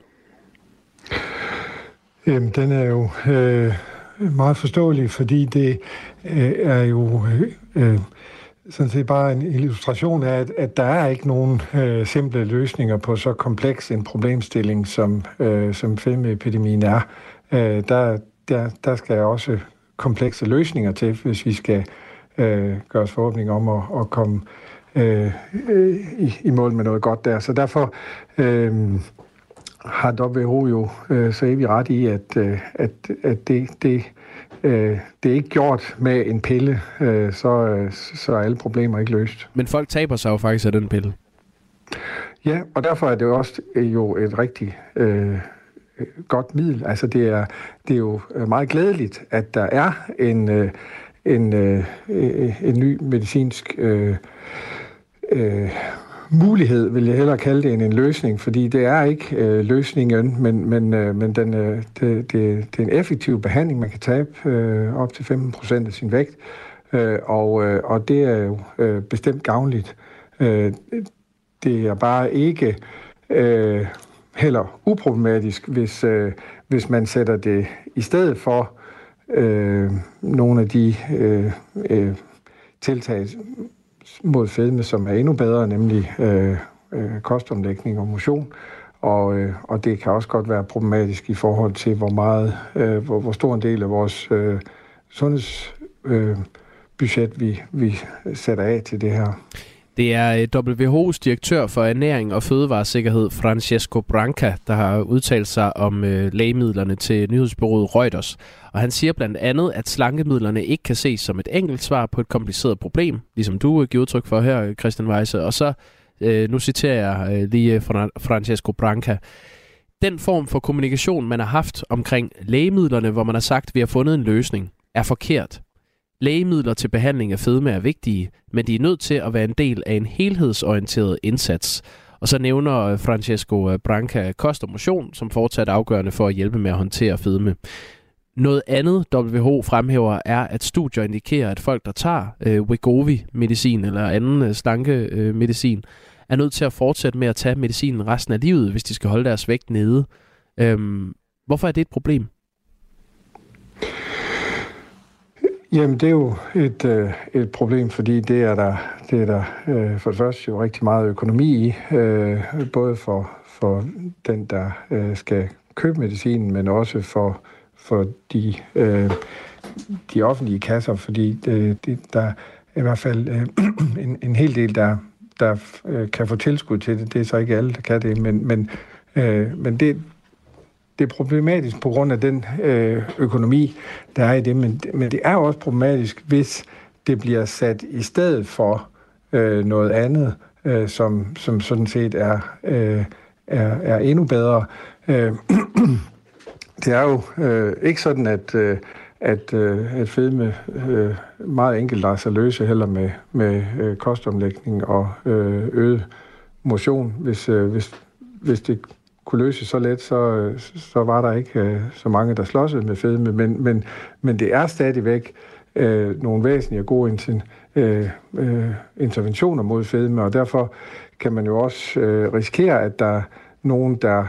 Jamen, den er jo meget forståelig, fordi det er jo sådan set bare en illustration af, at der er ikke nogen simple løsninger på så kompleks en problemstilling, som fedmeepidemien er. Der skal også komplekse løsninger til, hvis vi skal gøre os forhåbning om at komme i mål med noget godt der. Så derfor har WHO jo så evigt ret i, at det er ikke gjort med en pille, så er alle problemer ikke løst. Men folk taber sig jo faktisk af den pille. Ja, og derfor er det også jo et rigtig godt middel. Altså det er jo meget glædeligt, at der er en ny medicinsk mulighed, vil jeg hellere kalde det, end en løsning, fordi det er ikke løsningen, men det er en effektiv behandling. Man kan tabe op til 15% af sin vægt, og det er jo bestemt gavnligt. Det er bare ikke heller uproblematisk, hvis man sætter det i stedet for nogle af de tiltag mod fedme, som er endnu bedre, nemlig kostomlægning og motion. Og det kan også godt være problematisk i forhold til, hvor stor en del af vores sundhedsbudget vi sætter af til det her. Det er WHO's direktør for ernæring og fødevaresikkerhed, Francesco Branca, der har udtalt sig om lægemidlerne til nyhedsbureauet Reuters. Og han siger blandt andet, at slankemidlerne ikke kan ses som et enkelt svar på et kompliceret problem, ligesom du giver udtryk for her, Christian Weise. Og så, nu citerer jeg lige Francesco Branca, den form for kommunikation, man har haft omkring lægemidlerne, hvor man har sagt, at vi har fundet en løsning, er forkert. Lægemidler til behandling af fedme er vigtige, men de er nødt til at være en del af en helhedsorienteret indsats. Og så nævner Francesco Branca kost og motion som fortsat afgørende for at hjælpe med at håndtere fedme. Noget andet WHO fremhæver er, at studier indikerer, at folk, der tager Wegovy-medicin eller anden slankemedicin, er nødt til at fortsætte med at tage medicinen resten af livet, hvis de skal holde deres vægt nede. Hvorfor er det et problem? Jamen, det er jo et problem, fordi det er der for det første jo rigtig meget økonomi i, både for den, der skal købe medicinen, men også for de offentlige kasser, fordi der er i hvert fald en hel del, der kan få tilskud til det. Det er så ikke alle, der kan det, men det er problematisk på grund af den økonomi, der er i det, men det er også problematisk, hvis det bliver sat i stedet for noget andet, som sådan set er endnu bedre. Det er jo ikke sådan, at fedme meget enkelt lader sig løse heller med kostomlægning og øget motion. Hvis det kunne løse så let, så var der ikke så mange, der slåsede med fedme. Men det er stadigvæk nogle væsentlige og gode interventioner mod fedme, og derfor kan man jo også risikere, at der er nogen, der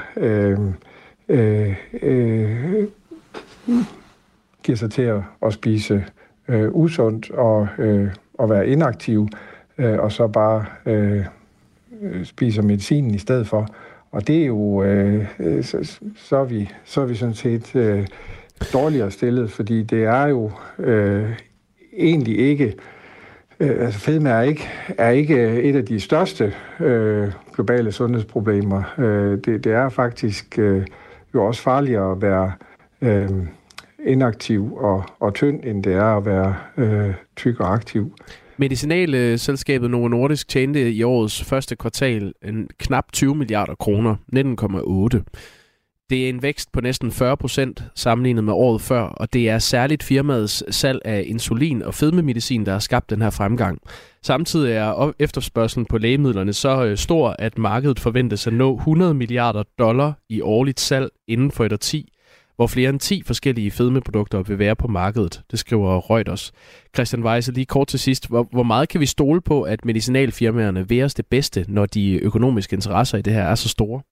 giver sig til at spise usundt og være inaktiv, og så bare spiser medicinen i stedet for. Og det er jo, så er vi sådan set dårligere stillet, fordi det er jo egentlig ikke, altså fedme er ikke et af de største globale sundhedsproblemer. Det er faktisk jo også farligere at være inaktiv og tynd, end det er at være tyk og aktiv. Medicinalselskabet Novo Nordisk tjente i årets første kvartal knap 20 milliarder kroner, 19,8. Det er en vækst på næsten 40% sammenlignet med året før, og det er særligt firmaets salg af insulin og fedmemedicin, der har skabt den her fremgang. Samtidig er efterspørgselen på lægemidlerne så stor, at markedet forventes at nå $100 milliarder i årligt salg inden for et årti, hvor flere end 10 forskellige fedmeprodukter vil være på markedet. Det skriver Reuters. Christian Weise, lige kort til sidst. Hvor meget kan vi stole på, at medicinalfirmaerne vil os det bedste, når de økonomiske interesser i det her er så store?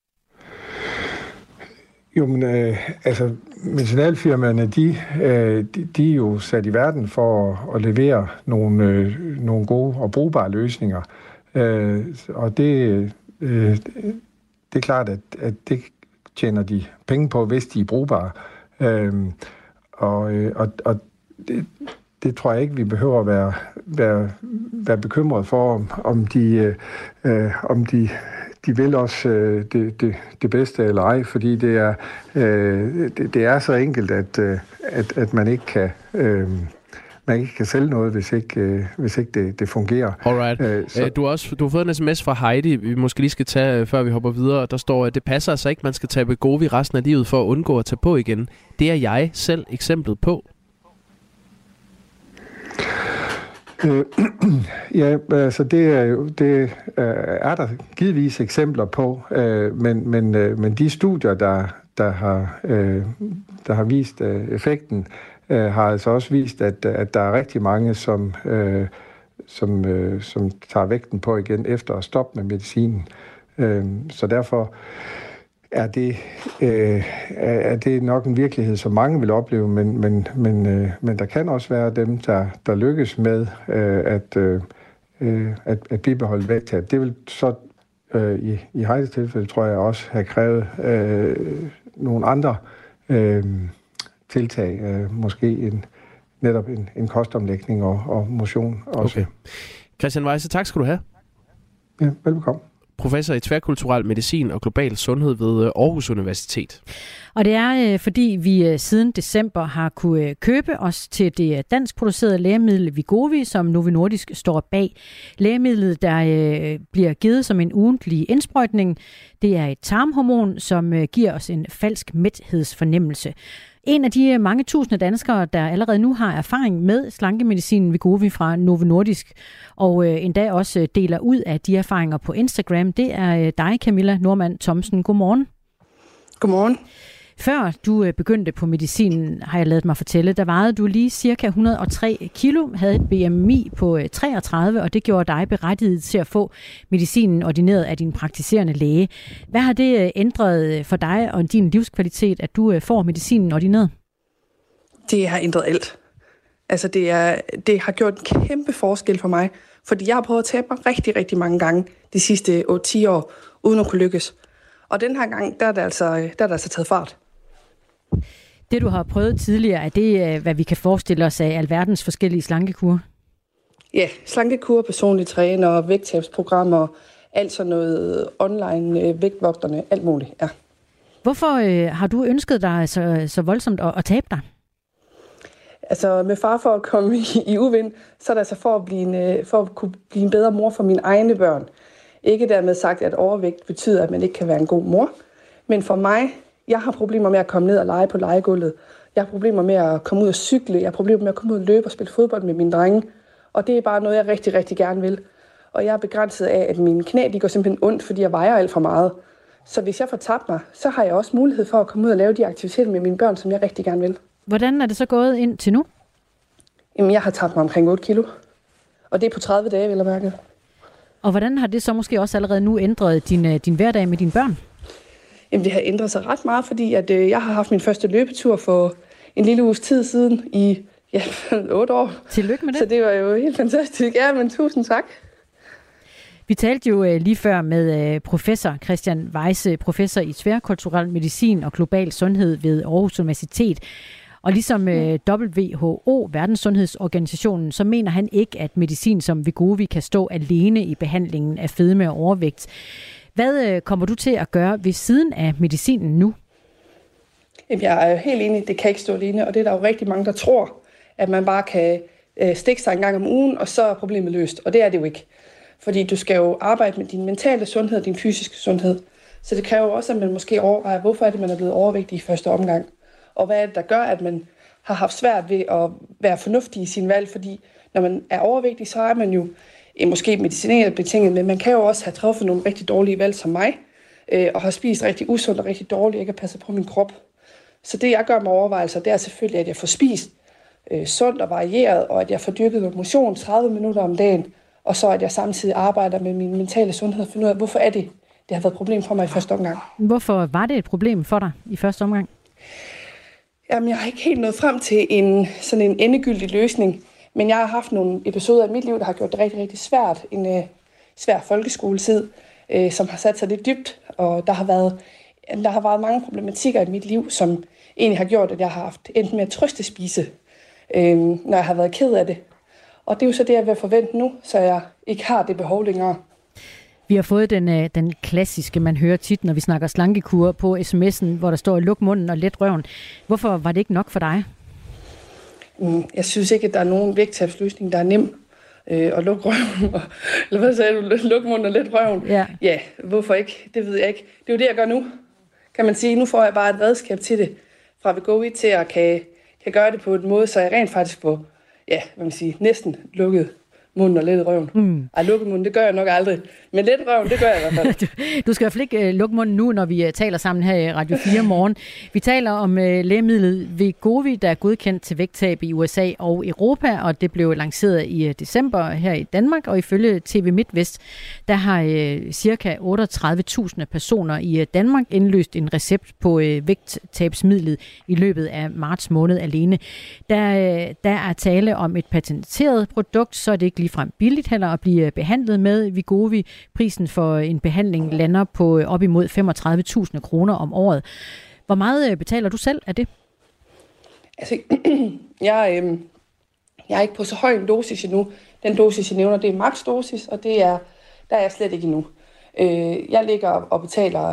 Jo, men altså, medicinalfirmaerne, de er jo sat i verden for at levere nogle gode og brugbare løsninger. Og det er klart, at det tjener de penge på, hvis de er brugbare. Og det tror jeg ikke, vi behøver at være bekymret for, om de vil os det bedste eller ej, fordi det er så enkelt, at man ikke kan sælge noget, hvis ikke det fungerer. Alright. Du har fået en sms fra Heidi, vi måske lige skal tage, før vi hopper videre. Der står, at det passer altså ikke, man skal tage Wegovy resten af livet for at undgå at tage på igen. Det er jeg selv eksemplet på. Ja, altså det er der givetvis eksempler på, men de studier, der har vist effekten, har altså også vist, at der er rigtig mange, som tager vægten på igen efter at stoppe med medicinen. Så derfor er det nok en virkelighed, som mange vil opleve, men der kan også være dem, der lykkes med at bibeholde vægttab. Det vil så i Heides tilfælde, tror jeg, også have krævet nogle andre tiltag, måske netop en kostomlægning og motion også. Okay. Christian Weise, tak skal du have. Ja, velbekomme. Professor i tværkulturel medicin og global sundhed ved Aarhus Universitet. Og det er, fordi vi siden december har kunne købe os til det dansk producerede lægemiddel Wegovy, som Novo Nordisk står bag. Lægemidlet, der bliver givet som en ugentlig indsprøjtning, det er et tarmhormon, som giver os en falsk mæthedsfornemmelse. En af de mange tusinde danskere, der allerede nu har erfaring med slankemedicinen Wegovy fra Novo Nordisk, og endda også deler ud af de erfaringer på Instagram, det er dig, Camilla Normann Thomsen. Godmorgen. Godmorgen. Før du begyndte på medicinen, har jeg ladet mig fortælle, der vejede du lige cirka 103 kilo, havde et BMI på 33, og det gjorde dig berettiget til at få medicinen ordineret af din praktiserende læge. Hvad har det ændret for dig og din livskvalitet, at du får medicinen ordineret? Det har ændret alt. Altså det har gjort en kæmpe forskel for mig, fordi jeg har prøvet at tabe mig rigtig, rigtig mange gange de sidste 8-10 år, uden at kunne lykkes. Og den her gang, der er det altså taget fart. Det, du har prøvet tidligere, er det, hvad vi kan forestille os af alverdens forskellige slankekurer? Ja, slankekurer, personlige træner, vægttabsprogrammer, alt sådan noget online, vægtvogterne, alt muligt, ja. Hvorfor har du ønsket dig så voldsomt at tabe dig? Altså med far for at komme i uvind, så er det altså for at kunne blive en bedre mor for mine egne børn. Ikke dermed sagt, at overvægt betyder, at man ikke kan være en god mor. Men for mig, jeg har problemer med at komme ned og lege på legegulvet. Jeg har problemer med at komme ud og cykle. Jeg har problemer med at komme ud og løbe og spille fodbold med mine drenge. Og det er bare noget, jeg rigtig, rigtig gerne vil. Og jeg er begrænset af, at mine knæ de går simpelthen ondt, fordi jeg vejer alt for meget. Så hvis jeg får tabt mig, så har jeg også mulighed for at komme ud og lave de aktiviteter med mine børn, som jeg rigtig gerne vil. Hvordan er det så gået ind til nu? Jamen, jeg har tabt mig omkring 8 kilo. Og det er på 30 dage, vil jeg mærke. Og hvordan har det så måske også allerede nu ændret din hverdag med dine børn? Jamen, det har ændret sig ret meget, fordi at, jeg har haft min første løbetur for en lille uges tid siden i 8 år. Tillykke med det. Så det var jo helt fantastisk. Ja, men tusind tak. Vi talte jo lige før med professor Christian Weisse, professor i tværkulturel medicin og global sundhed ved Aarhus Universitet. Og ligesom WHO, Verdenssundhedsorganisationen, så mener han ikke, at medicin som Wegovy kan stå alene i behandlingen af fedme og overvægt. Hvad kommer du til at gøre ved siden af medicinen nu? Jamen, jeg er helt enig, det kan ikke stå alene, og det er der jo rigtig mange, der tror, at man bare kan stikke sig en gang om ugen, og så er problemet løst. Og det er det jo ikke. Fordi du skal jo arbejde med din mentale sundhed og din fysiske sundhed. Så det kræver også, at man måske overvejer, hvorfor er det, man er blevet overvægtig i første omgang. Og hvad er det, der gør, at man har haft svært ved at være fornuftig i sin valg? Fordi når man er overvægtig, så er man jo måske medicineret betinget, men man kan jo også have truffet nogle rigtig dårlige valg som mig, og har spist rigtig usundt og rigtig dårligt, ikke har passet på min krop. Så det, jeg gør med overvejelser, det er selvfølgelig, at jeg får spist sundt og varieret, og at jeg får dyrket noget motion 30 minutter om dagen, og så at jeg samtidig arbejder med min mentale sundhed og finder ud af, hvorfor er det har været et problem for mig i første omgang. Hvorfor var det et problem for dig i første omgang? Jamen, jeg har ikke helt nået frem til sådan en endegyldig løsning, men jeg har haft nogle episoder i mit liv, der har gjort det rigtig, rigtig svært. En svær folkeskoletid, som har sat sig lidt dybt, og der har været mange problematikker i mit liv, som egentlig har gjort, at jeg har haft enten med at trøstespise, når jeg har været ked af det. Og det er jo så det, jeg vil forvente nu, så jeg ikke har det behov længere. Vi har fået den klassiske, man hører tit, når vi snakker slankekur på sms'en, hvor der står luk munden og let røven. Hvorfor var det ikke nok for dig? Jeg synes ikke, at der er nogen vægttabsløsning, der er nem at lukke røven. Eller hvad sagde du? Luk munden og let røven? Ja, hvorfor ikke? Det ved jeg ikke. Det er jo det, jeg gør nu. Kan man sige, nu får jeg bare et redskab til det fra Wegovy til at kan gøre det på en måde, så jeg rent faktisk får, næsten lukket munden og let røven. Ej, lukke munden, det gør jeg nok aldrig. Men let røven, det gør jeg i hvert fald. Du skal i hvert fald ikke lukke munden nu, når vi taler sammen her i Radio 4 morgen. Vi taler om lægemidlet Wegovy, der er godkendt til vægttab i USA og Europa, og det blev lanceret i december her i Danmark, og ifølge TV MidtVest, der har cirka 38.000 personer i Danmark indløst en recept på vægttabsmidlet i løbet af marts måned alene. Der er tale om et patenteret produkt, så er det ikke ligefrem billigt heller at blive behandlet med Wegovy. Prisen for en behandling lander på op imod 35.000 kroner om året. Hvor meget betaler du selv af det? Altså, jeg er ikke på så høj en dosis endnu. Den dosis, jeg nævner, det er maksdosis, og det er Der er jeg slet ikke endnu. Jeg ligger og betaler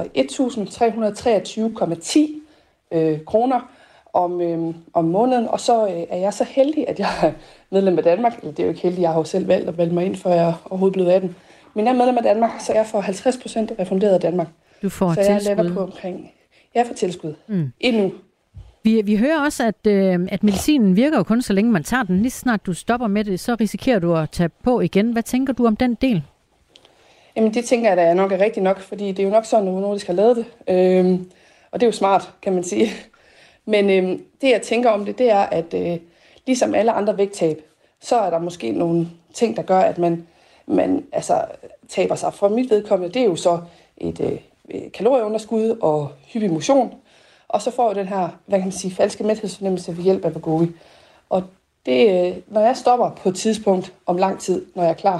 1.323,10 kroner om måneden, og så er jeg så heldig, at jeg er medlem af Danmark. Eller det er jo ikke heldig, jeg har jo selv valgt at vælge mig ind, før jeg overhovedet blev 18. Men jeg er medlem af Danmark, så jeg får 50% refunderet af Danmark. Du får så tilskud. Så jeg lander på omkring... Jeg får tilskud. Endnu. Vi hører også, at medicinen virker jo kun, så længe man tager den. Lige snart du stopper med det, så risikerer du at tage på igen. Hvad tænker du om den del? Jamen det tænker jeg da nok er rigtigt nok, fordi det er jo nok sådan, Novo Nordisk har lavet det. Og det er jo smart, kan man sige. Men det jeg tænker om det er, at ligesom alle andre vægttab, så er der måske nogle ting, der gør, at man altså taber sig. For mit vedkommende, det er jo så et kalorieunderskud og hyppig motion. Og så får jeg den her, hvad kan man sige, falske mæthedsfornemmelse ved hjælp af Wegovy. Og det, når jeg stopper på et tidspunkt om lang tid, når jeg er klar,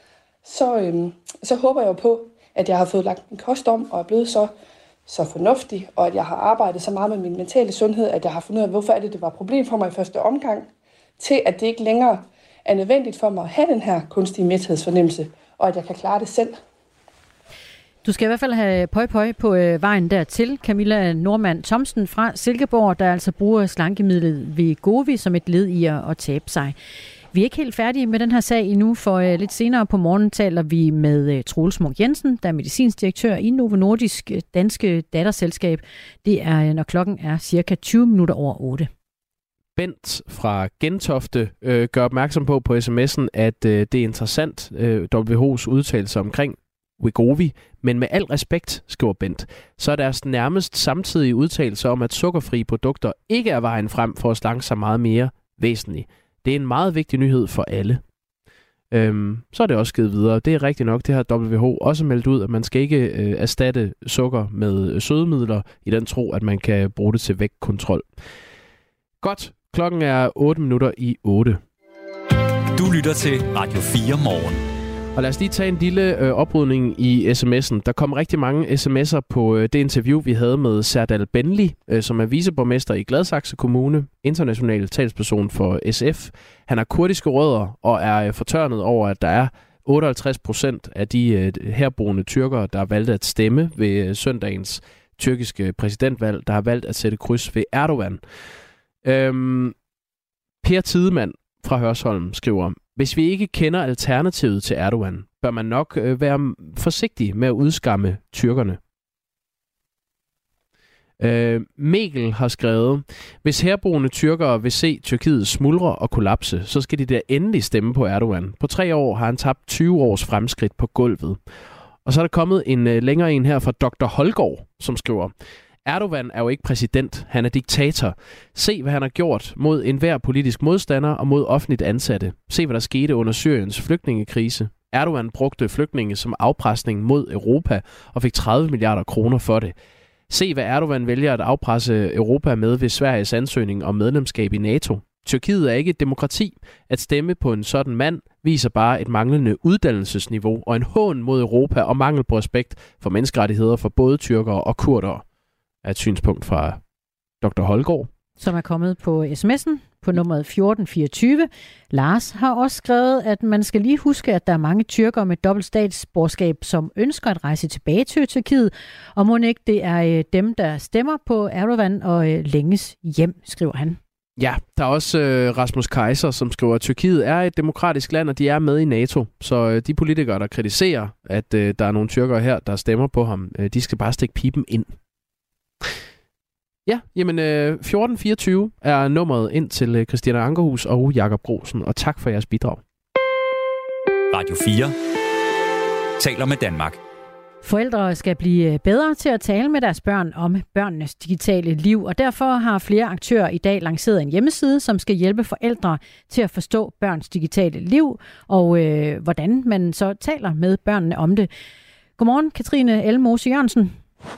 så håber jeg jo på, at jeg har fået lagt min kost om, og er blevet så fornuftig, og at jeg har arbejdet så meget med min mentale sundhed, at jeg har fundet ud af, hvorfor det var et problem for mig i første omgang, til at det ikke længere er nødvendigt for mig at have den her kunstige mæthedsfornemmelse, og at jeg kan klare det selv. Du skal i hvert fald have pøj på vejen dertil. Camilla Normann Thomsen fra Silkeborg, der altså bruger slankemidlet Wegovy som et led i at tabe sig. Vi er ikke helt færdige med den her sag endnu, for lidt senere på morgen taler vi med Troels Munk Jensen, der er medicinsk direktør i Novo Nordisk danske datterselskab. Det er, når klokken er cirka 20 minutter over 8. Bent fra Gentofte gør opmærksom på sms'en, at det er interessant, WHO's udtalelse omkring Wegovy, men med al respekt, skriver Bent, så er deres nærmest samtidige udtalelse om, at sukkerfrie produkter ikke er vejen frem for at slanke sig meget mere væsentligt. Det er en meget vigtig nyhed for alle. Så er det også givet videre. Det er rigtigt nok, det har WHO også meldt ud, at man skal ikke erstatte sukker med sødemidler i den tro, at man kan bruge det til vægtkontrol. Godt, klokken er 8 minutter i 8. Du lytter til Radio 4 morgen. Og lad os lige tage en lille oprydning i sms'en. Der kom rigtig mange sms'er på det interview, vi havde med Serdal Benli, som er viceborgmester i Gladsaxe Kommune, international talsperson for SF. Han har kurdiske rødder og er fortørnet over, at der er 58% af de herboende tyrkere, der har valgt at stemme ved søndagens tyrkiske præsidentvalg, der har valgt at sætte kryds ved Erdogan. Per Tidemand fra Hørsholm skriver: Hvis vi ikke kender alternativet til Erdogan, bør man nok være forsigtig med at udskamme tyrkerne. Mikkel har skrevet: Hvis herboende tyrkere vil se Tyrkiet smuldre og kollapse, så skal de da endelig stemme på Erdogan. På 3 år har han tabt 20 års fremskridt på gulvet. Og så er der kommet en længere en her fra Dr. Holgaard, som skriver: Erdogan er jo ikke præsident, han er diktator. Se, hvad han har gjort mod enhver politisk modstander og mod offentligt ansatte. Se, hvad der skete under Syriens flygtningekrise. Erdogan brugte flygtninge som afpresning mod Europa og fik 30 milliarder kroner for det. Se, hvad Erdogan vælger at afpresse Europa med ved Sveriges ansøgning om medlemskab i NATO. Tyrkiet er ikke et demokrati. At stemme på en sådan mand viser bare et manglende uddannelsesniveau og en hån mod Europa og mangel på respekt for menneskerettigheder for både tyrkere og kurdere. Er et synspunkt fra Dr. Holgaard, som er kommet på sms'en på nummeret 1424. Lars har også skrevet, at man skal lige huske, at der er mange tyrkere med dobbelt statsborgerskab, som ønsker at rejse tilbage til Tyrkiet, og må ikke det er dem, der stemmer på Erdogan og længes hjem, skriver han. Ja, der er også Rasmus Kaiser, som skriver, at Tyrkiet er et demokratisk land, og de er med i NATO. Så de politikere, der kritiserer, at der er nogle tyrkere her, der stemmer på ham, de skal bare stikke pipen ind. Ja, jamen 1424 er nummeret ind til Christina Ankerhus og Jakob Grosen, og tak for jeres bidrag. Radio 4 taler med Danmark. Forældre skal blive bedre til at tale med deres børn om børnenes digitale liv, og derfor har flere aktører i dag lanceret en hjemmeside, som skal hjælpe forældre til at forstå børns digitale liv, og hvordan man så taler med børnene om det. Godmorgen, Katrine Elmose Jørgensen.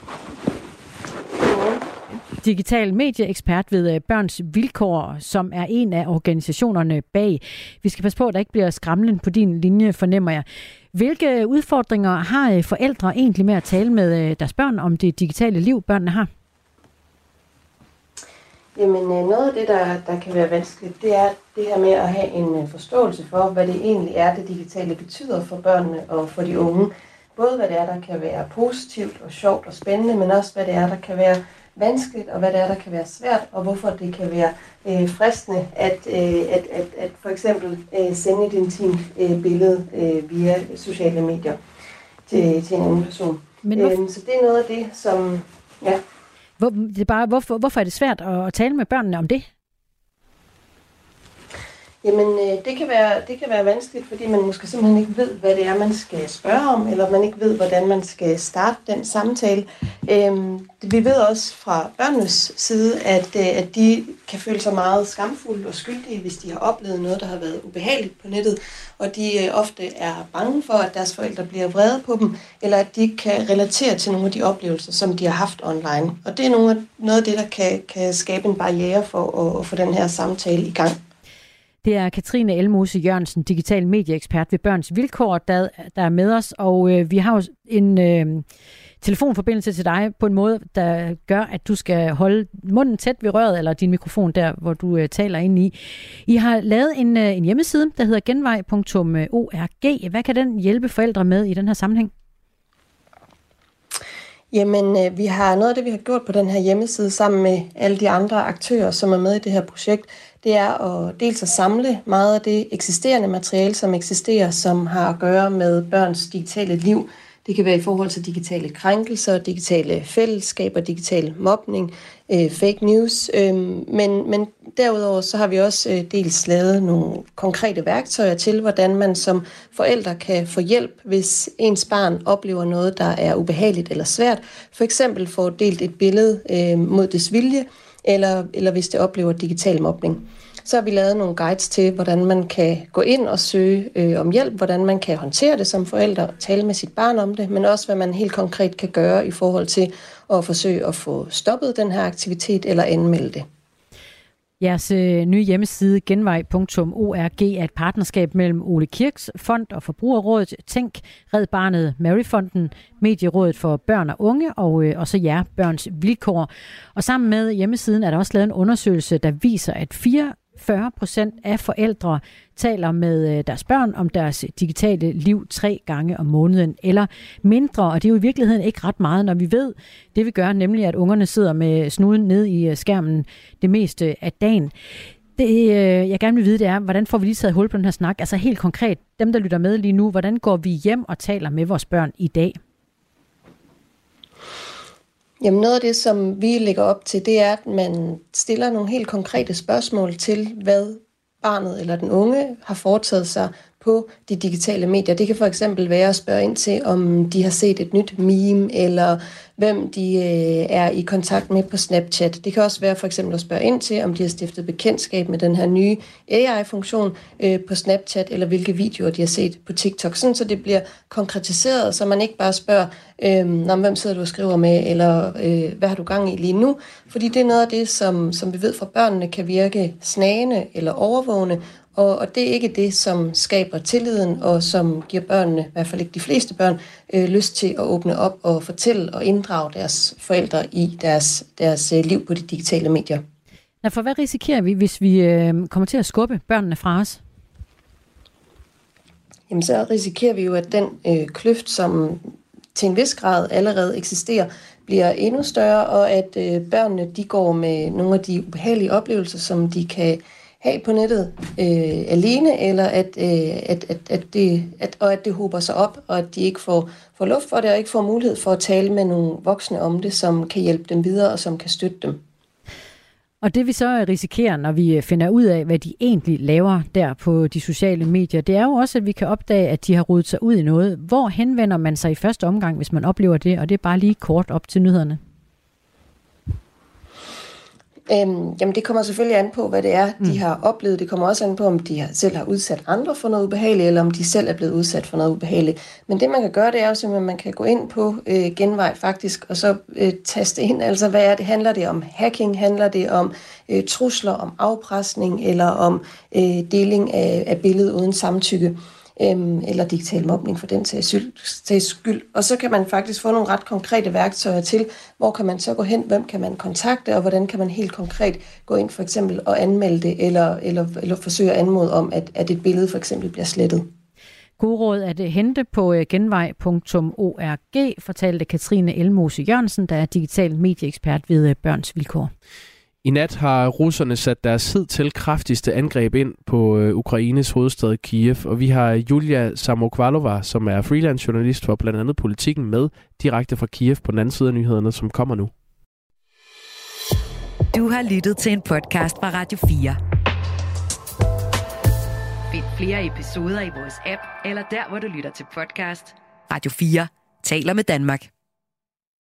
Digital medieekspert ved Børns Vilkår, som er en af organisationerne bag. Vi skal passe på, at der ikke bliver skramlen på din linje, fornemmer jeg. Hvilke udfordringer har forældre egentlig med at tale med deres børn om det digitale liv, børnene har? Jamen noget af det, der kan være vanskeligt, det er det her med at have en forståelse for, hvad det egentlig er, det digitale betyder for børnene og for de unge. Både hvad det er, der kan være positivt og sjovt og spændende, men også hvad det er, der kan være vanskeligt, og hvad det er, der kan være svært, og hvorfor det kan være fristende at for eksempel sende et intimt billede via sociale medier til en anden person. Så det er noget af det, som... Ja. Hvorfor er det svært at tale med børnene om det? Jamen, det kan være vanskeligt, fordi man måske simpelthen ikke ved, hvad det er, man skal spørge om, eller man ikke ved, hvordan man skal starte den samtale. Vi ved også fra børnenes side, at de kan føle sig meget skamfulde og skyldige, hvis de har oplevet noget, der har været ubehageligt på nettet, og de ofte er bange for, at deres forældre bliver vrede på dem, eller at de ikke kan relatere til nogle af de oplevelser, som de har haft online. Og det er noget af det, der kan skabe en barriere for at få den her samtale i gang. Det er Katrine Elmose Jørgensen, digital medieekspert ved Børns Vilkår, der er med os, og vi har jo en telefonforbindelse til dig på en måde, der gør, at du skal holde munden tæt ved røret, eller din mikrofon der, hvor du taler ind i. I har lavet en hjemmeside, der hedder genvej.org. Hvad kan den hjælpe forældre med i den her sammenhæng? Jamen, vi har noget af det, vi har gjort på den her hjemmeside sammen med alle de andre aktører, som er med i det her projekt. Det er at dels at samle meget af det eksisterende materiale, som eksisterer, som har at gøre med børns digitale liv. Det kan være i forhold til digitale krænkelser, digitale fællesskaber, digital mobning, fake news. Men derudover så har vi også dels lavet nogle konkrete værktøjer til, hvordan man som forældre kan få hjælp, hvis ens barn oplever noget, der er ubehageligt eller svært. For eksempel få delt et billede mod dets vilje, eller hvis det oplever digital mobning. Så har vi lavet nogle guides til, hvordan man kan gå ind og søge om hjælp, hvordan man kan håndtere det som forældre, tale med sit barn om det, men også hvad man helt konkret kan gøre i forhold til at forsøge at få stoppet den her aktivitet eller anmelde det. Jeres nye hjemmeside genvej.org er et partnerskab mellem Ole Kirks Fond og Forbrugerrådet, Tænk, Red Barnet, Maryfonden, Medierådet for Børn og Unge og så jer, Børns Vilkår. Og sammen med hjemmesiden er der også lavet en undersøgelse, der viser, at 44% af forældre taler med deres børn om deres digitale liv 3 gange om måneden eller mindre, og det er jo i virkeligheden ikke ret meget, når vi ved det, vi gør, nemlig at ungerne sidder med snuden ned i skærmen det meste af dagen. Det, jeg gerne vil vide, det er, hvordan får vi lige taget hul på den her snak? Altså helt konkret, dem der lytter med lige nu, hvordan går vi hjem og taler med vores børn i dag? Jamen noget af det, som vi lægger op til, det er, at man stiller nogle helt konkrete spørgsmål til, hvad barnet eller den unge har foretaget sig på de digitale medier. Det kan for eksempel være at spørge ind til, om de har set et nyt meme, eller hvem de er i kontakt med på Snapchat. Det kan også være for eksempel at spørge ind til, om de har stiftet bekendtskab med den her nye AI-funktion på Snapchat, eller hvilke videoer de har set på TikTok, sådan så det bliver konkretiseret, så man ikke bare spørger, hvem sidder du og skriver med, eller hvad har du gang i lige nu? Fordi det er noget af det, som vi ved fra børnene, kan virke snagende eller overvågende, og det er ikke det, som skaber tilliden, og som giver børnene, i hvert fald ikke de fleste børn, lyst til at åbne op og fortælle og inddrage deres forældre i deres liv på de digitale medier. Ja, for hvad risikerer vi, hvis vi kommer til at skubbe børnene fra os? Jamen så risikerer vi jo, at den kløft, som til en vis grad allerede eksisterer, bliver endnu større, og at børnene de går med nogle af de ubehagelige oplevelser, som de kan have på nettet alene, eller at det hober sig op, og at de ikke får luft for det, og ikke får mulighed for at tale med nogle voksne om det, som kan hjælpe dem videre, og som kan støtte dem. Og det vi så risikerer, når vi finder ud af, hvad de egentlig laver der på de sociale medier, det er jo også, at vi kan opdage, at de har rodet sig ud i noget. Hvor henvender man sig i første omgang, hvis man oplever det? Og det er bare lige kort op til nyhederne. Jamen det kommer selvfølgelig an på, hvad det er, de har oplevet. Det kommer også an på, om de selv har udsat andre for noget ubehageligt, eller om de selv er blevet udsat for noget ubehageligt. Men det man kan gøre, det er jo simpelthen, at man kan gå ind på Genvej faktisk, og så taste ind, altså hvad er det? Handler det om hacking? Handler det om trusler, om afpresning, eller om deling af billedet uden samtykke? eller digital mobning for den sags skyld. Og så kan man faktisk få nogle ret konkrete værktøjer til, hvor kan man så gå hen, hvem kan man kontakte, og hvordan kan man helt konkret gå ind for eksempel og anmelde det, eller forsøge at anmode om, at et billede for eksempel bliver slettet. God råd er det hente på genvej.org, fortalte Katrine Elmose Jørgensen, der er digital medieekspert ved Børns Vilkår. I nat har russerne sat deres hidtil kraftigste angreb ind på Ukraines hovedstad Kiev, og vi har Julia Samokvalova, som er freelance journalist for blandt andet Politikken, med direkte fra Kiev på den anden side af nyhederne, som kommer nu. Du har lyttet til en podcast fra Radio 4. Find flere episoder i vores app, eller der, hvor du lytter til podcast. Radio 4 taler med Danmark.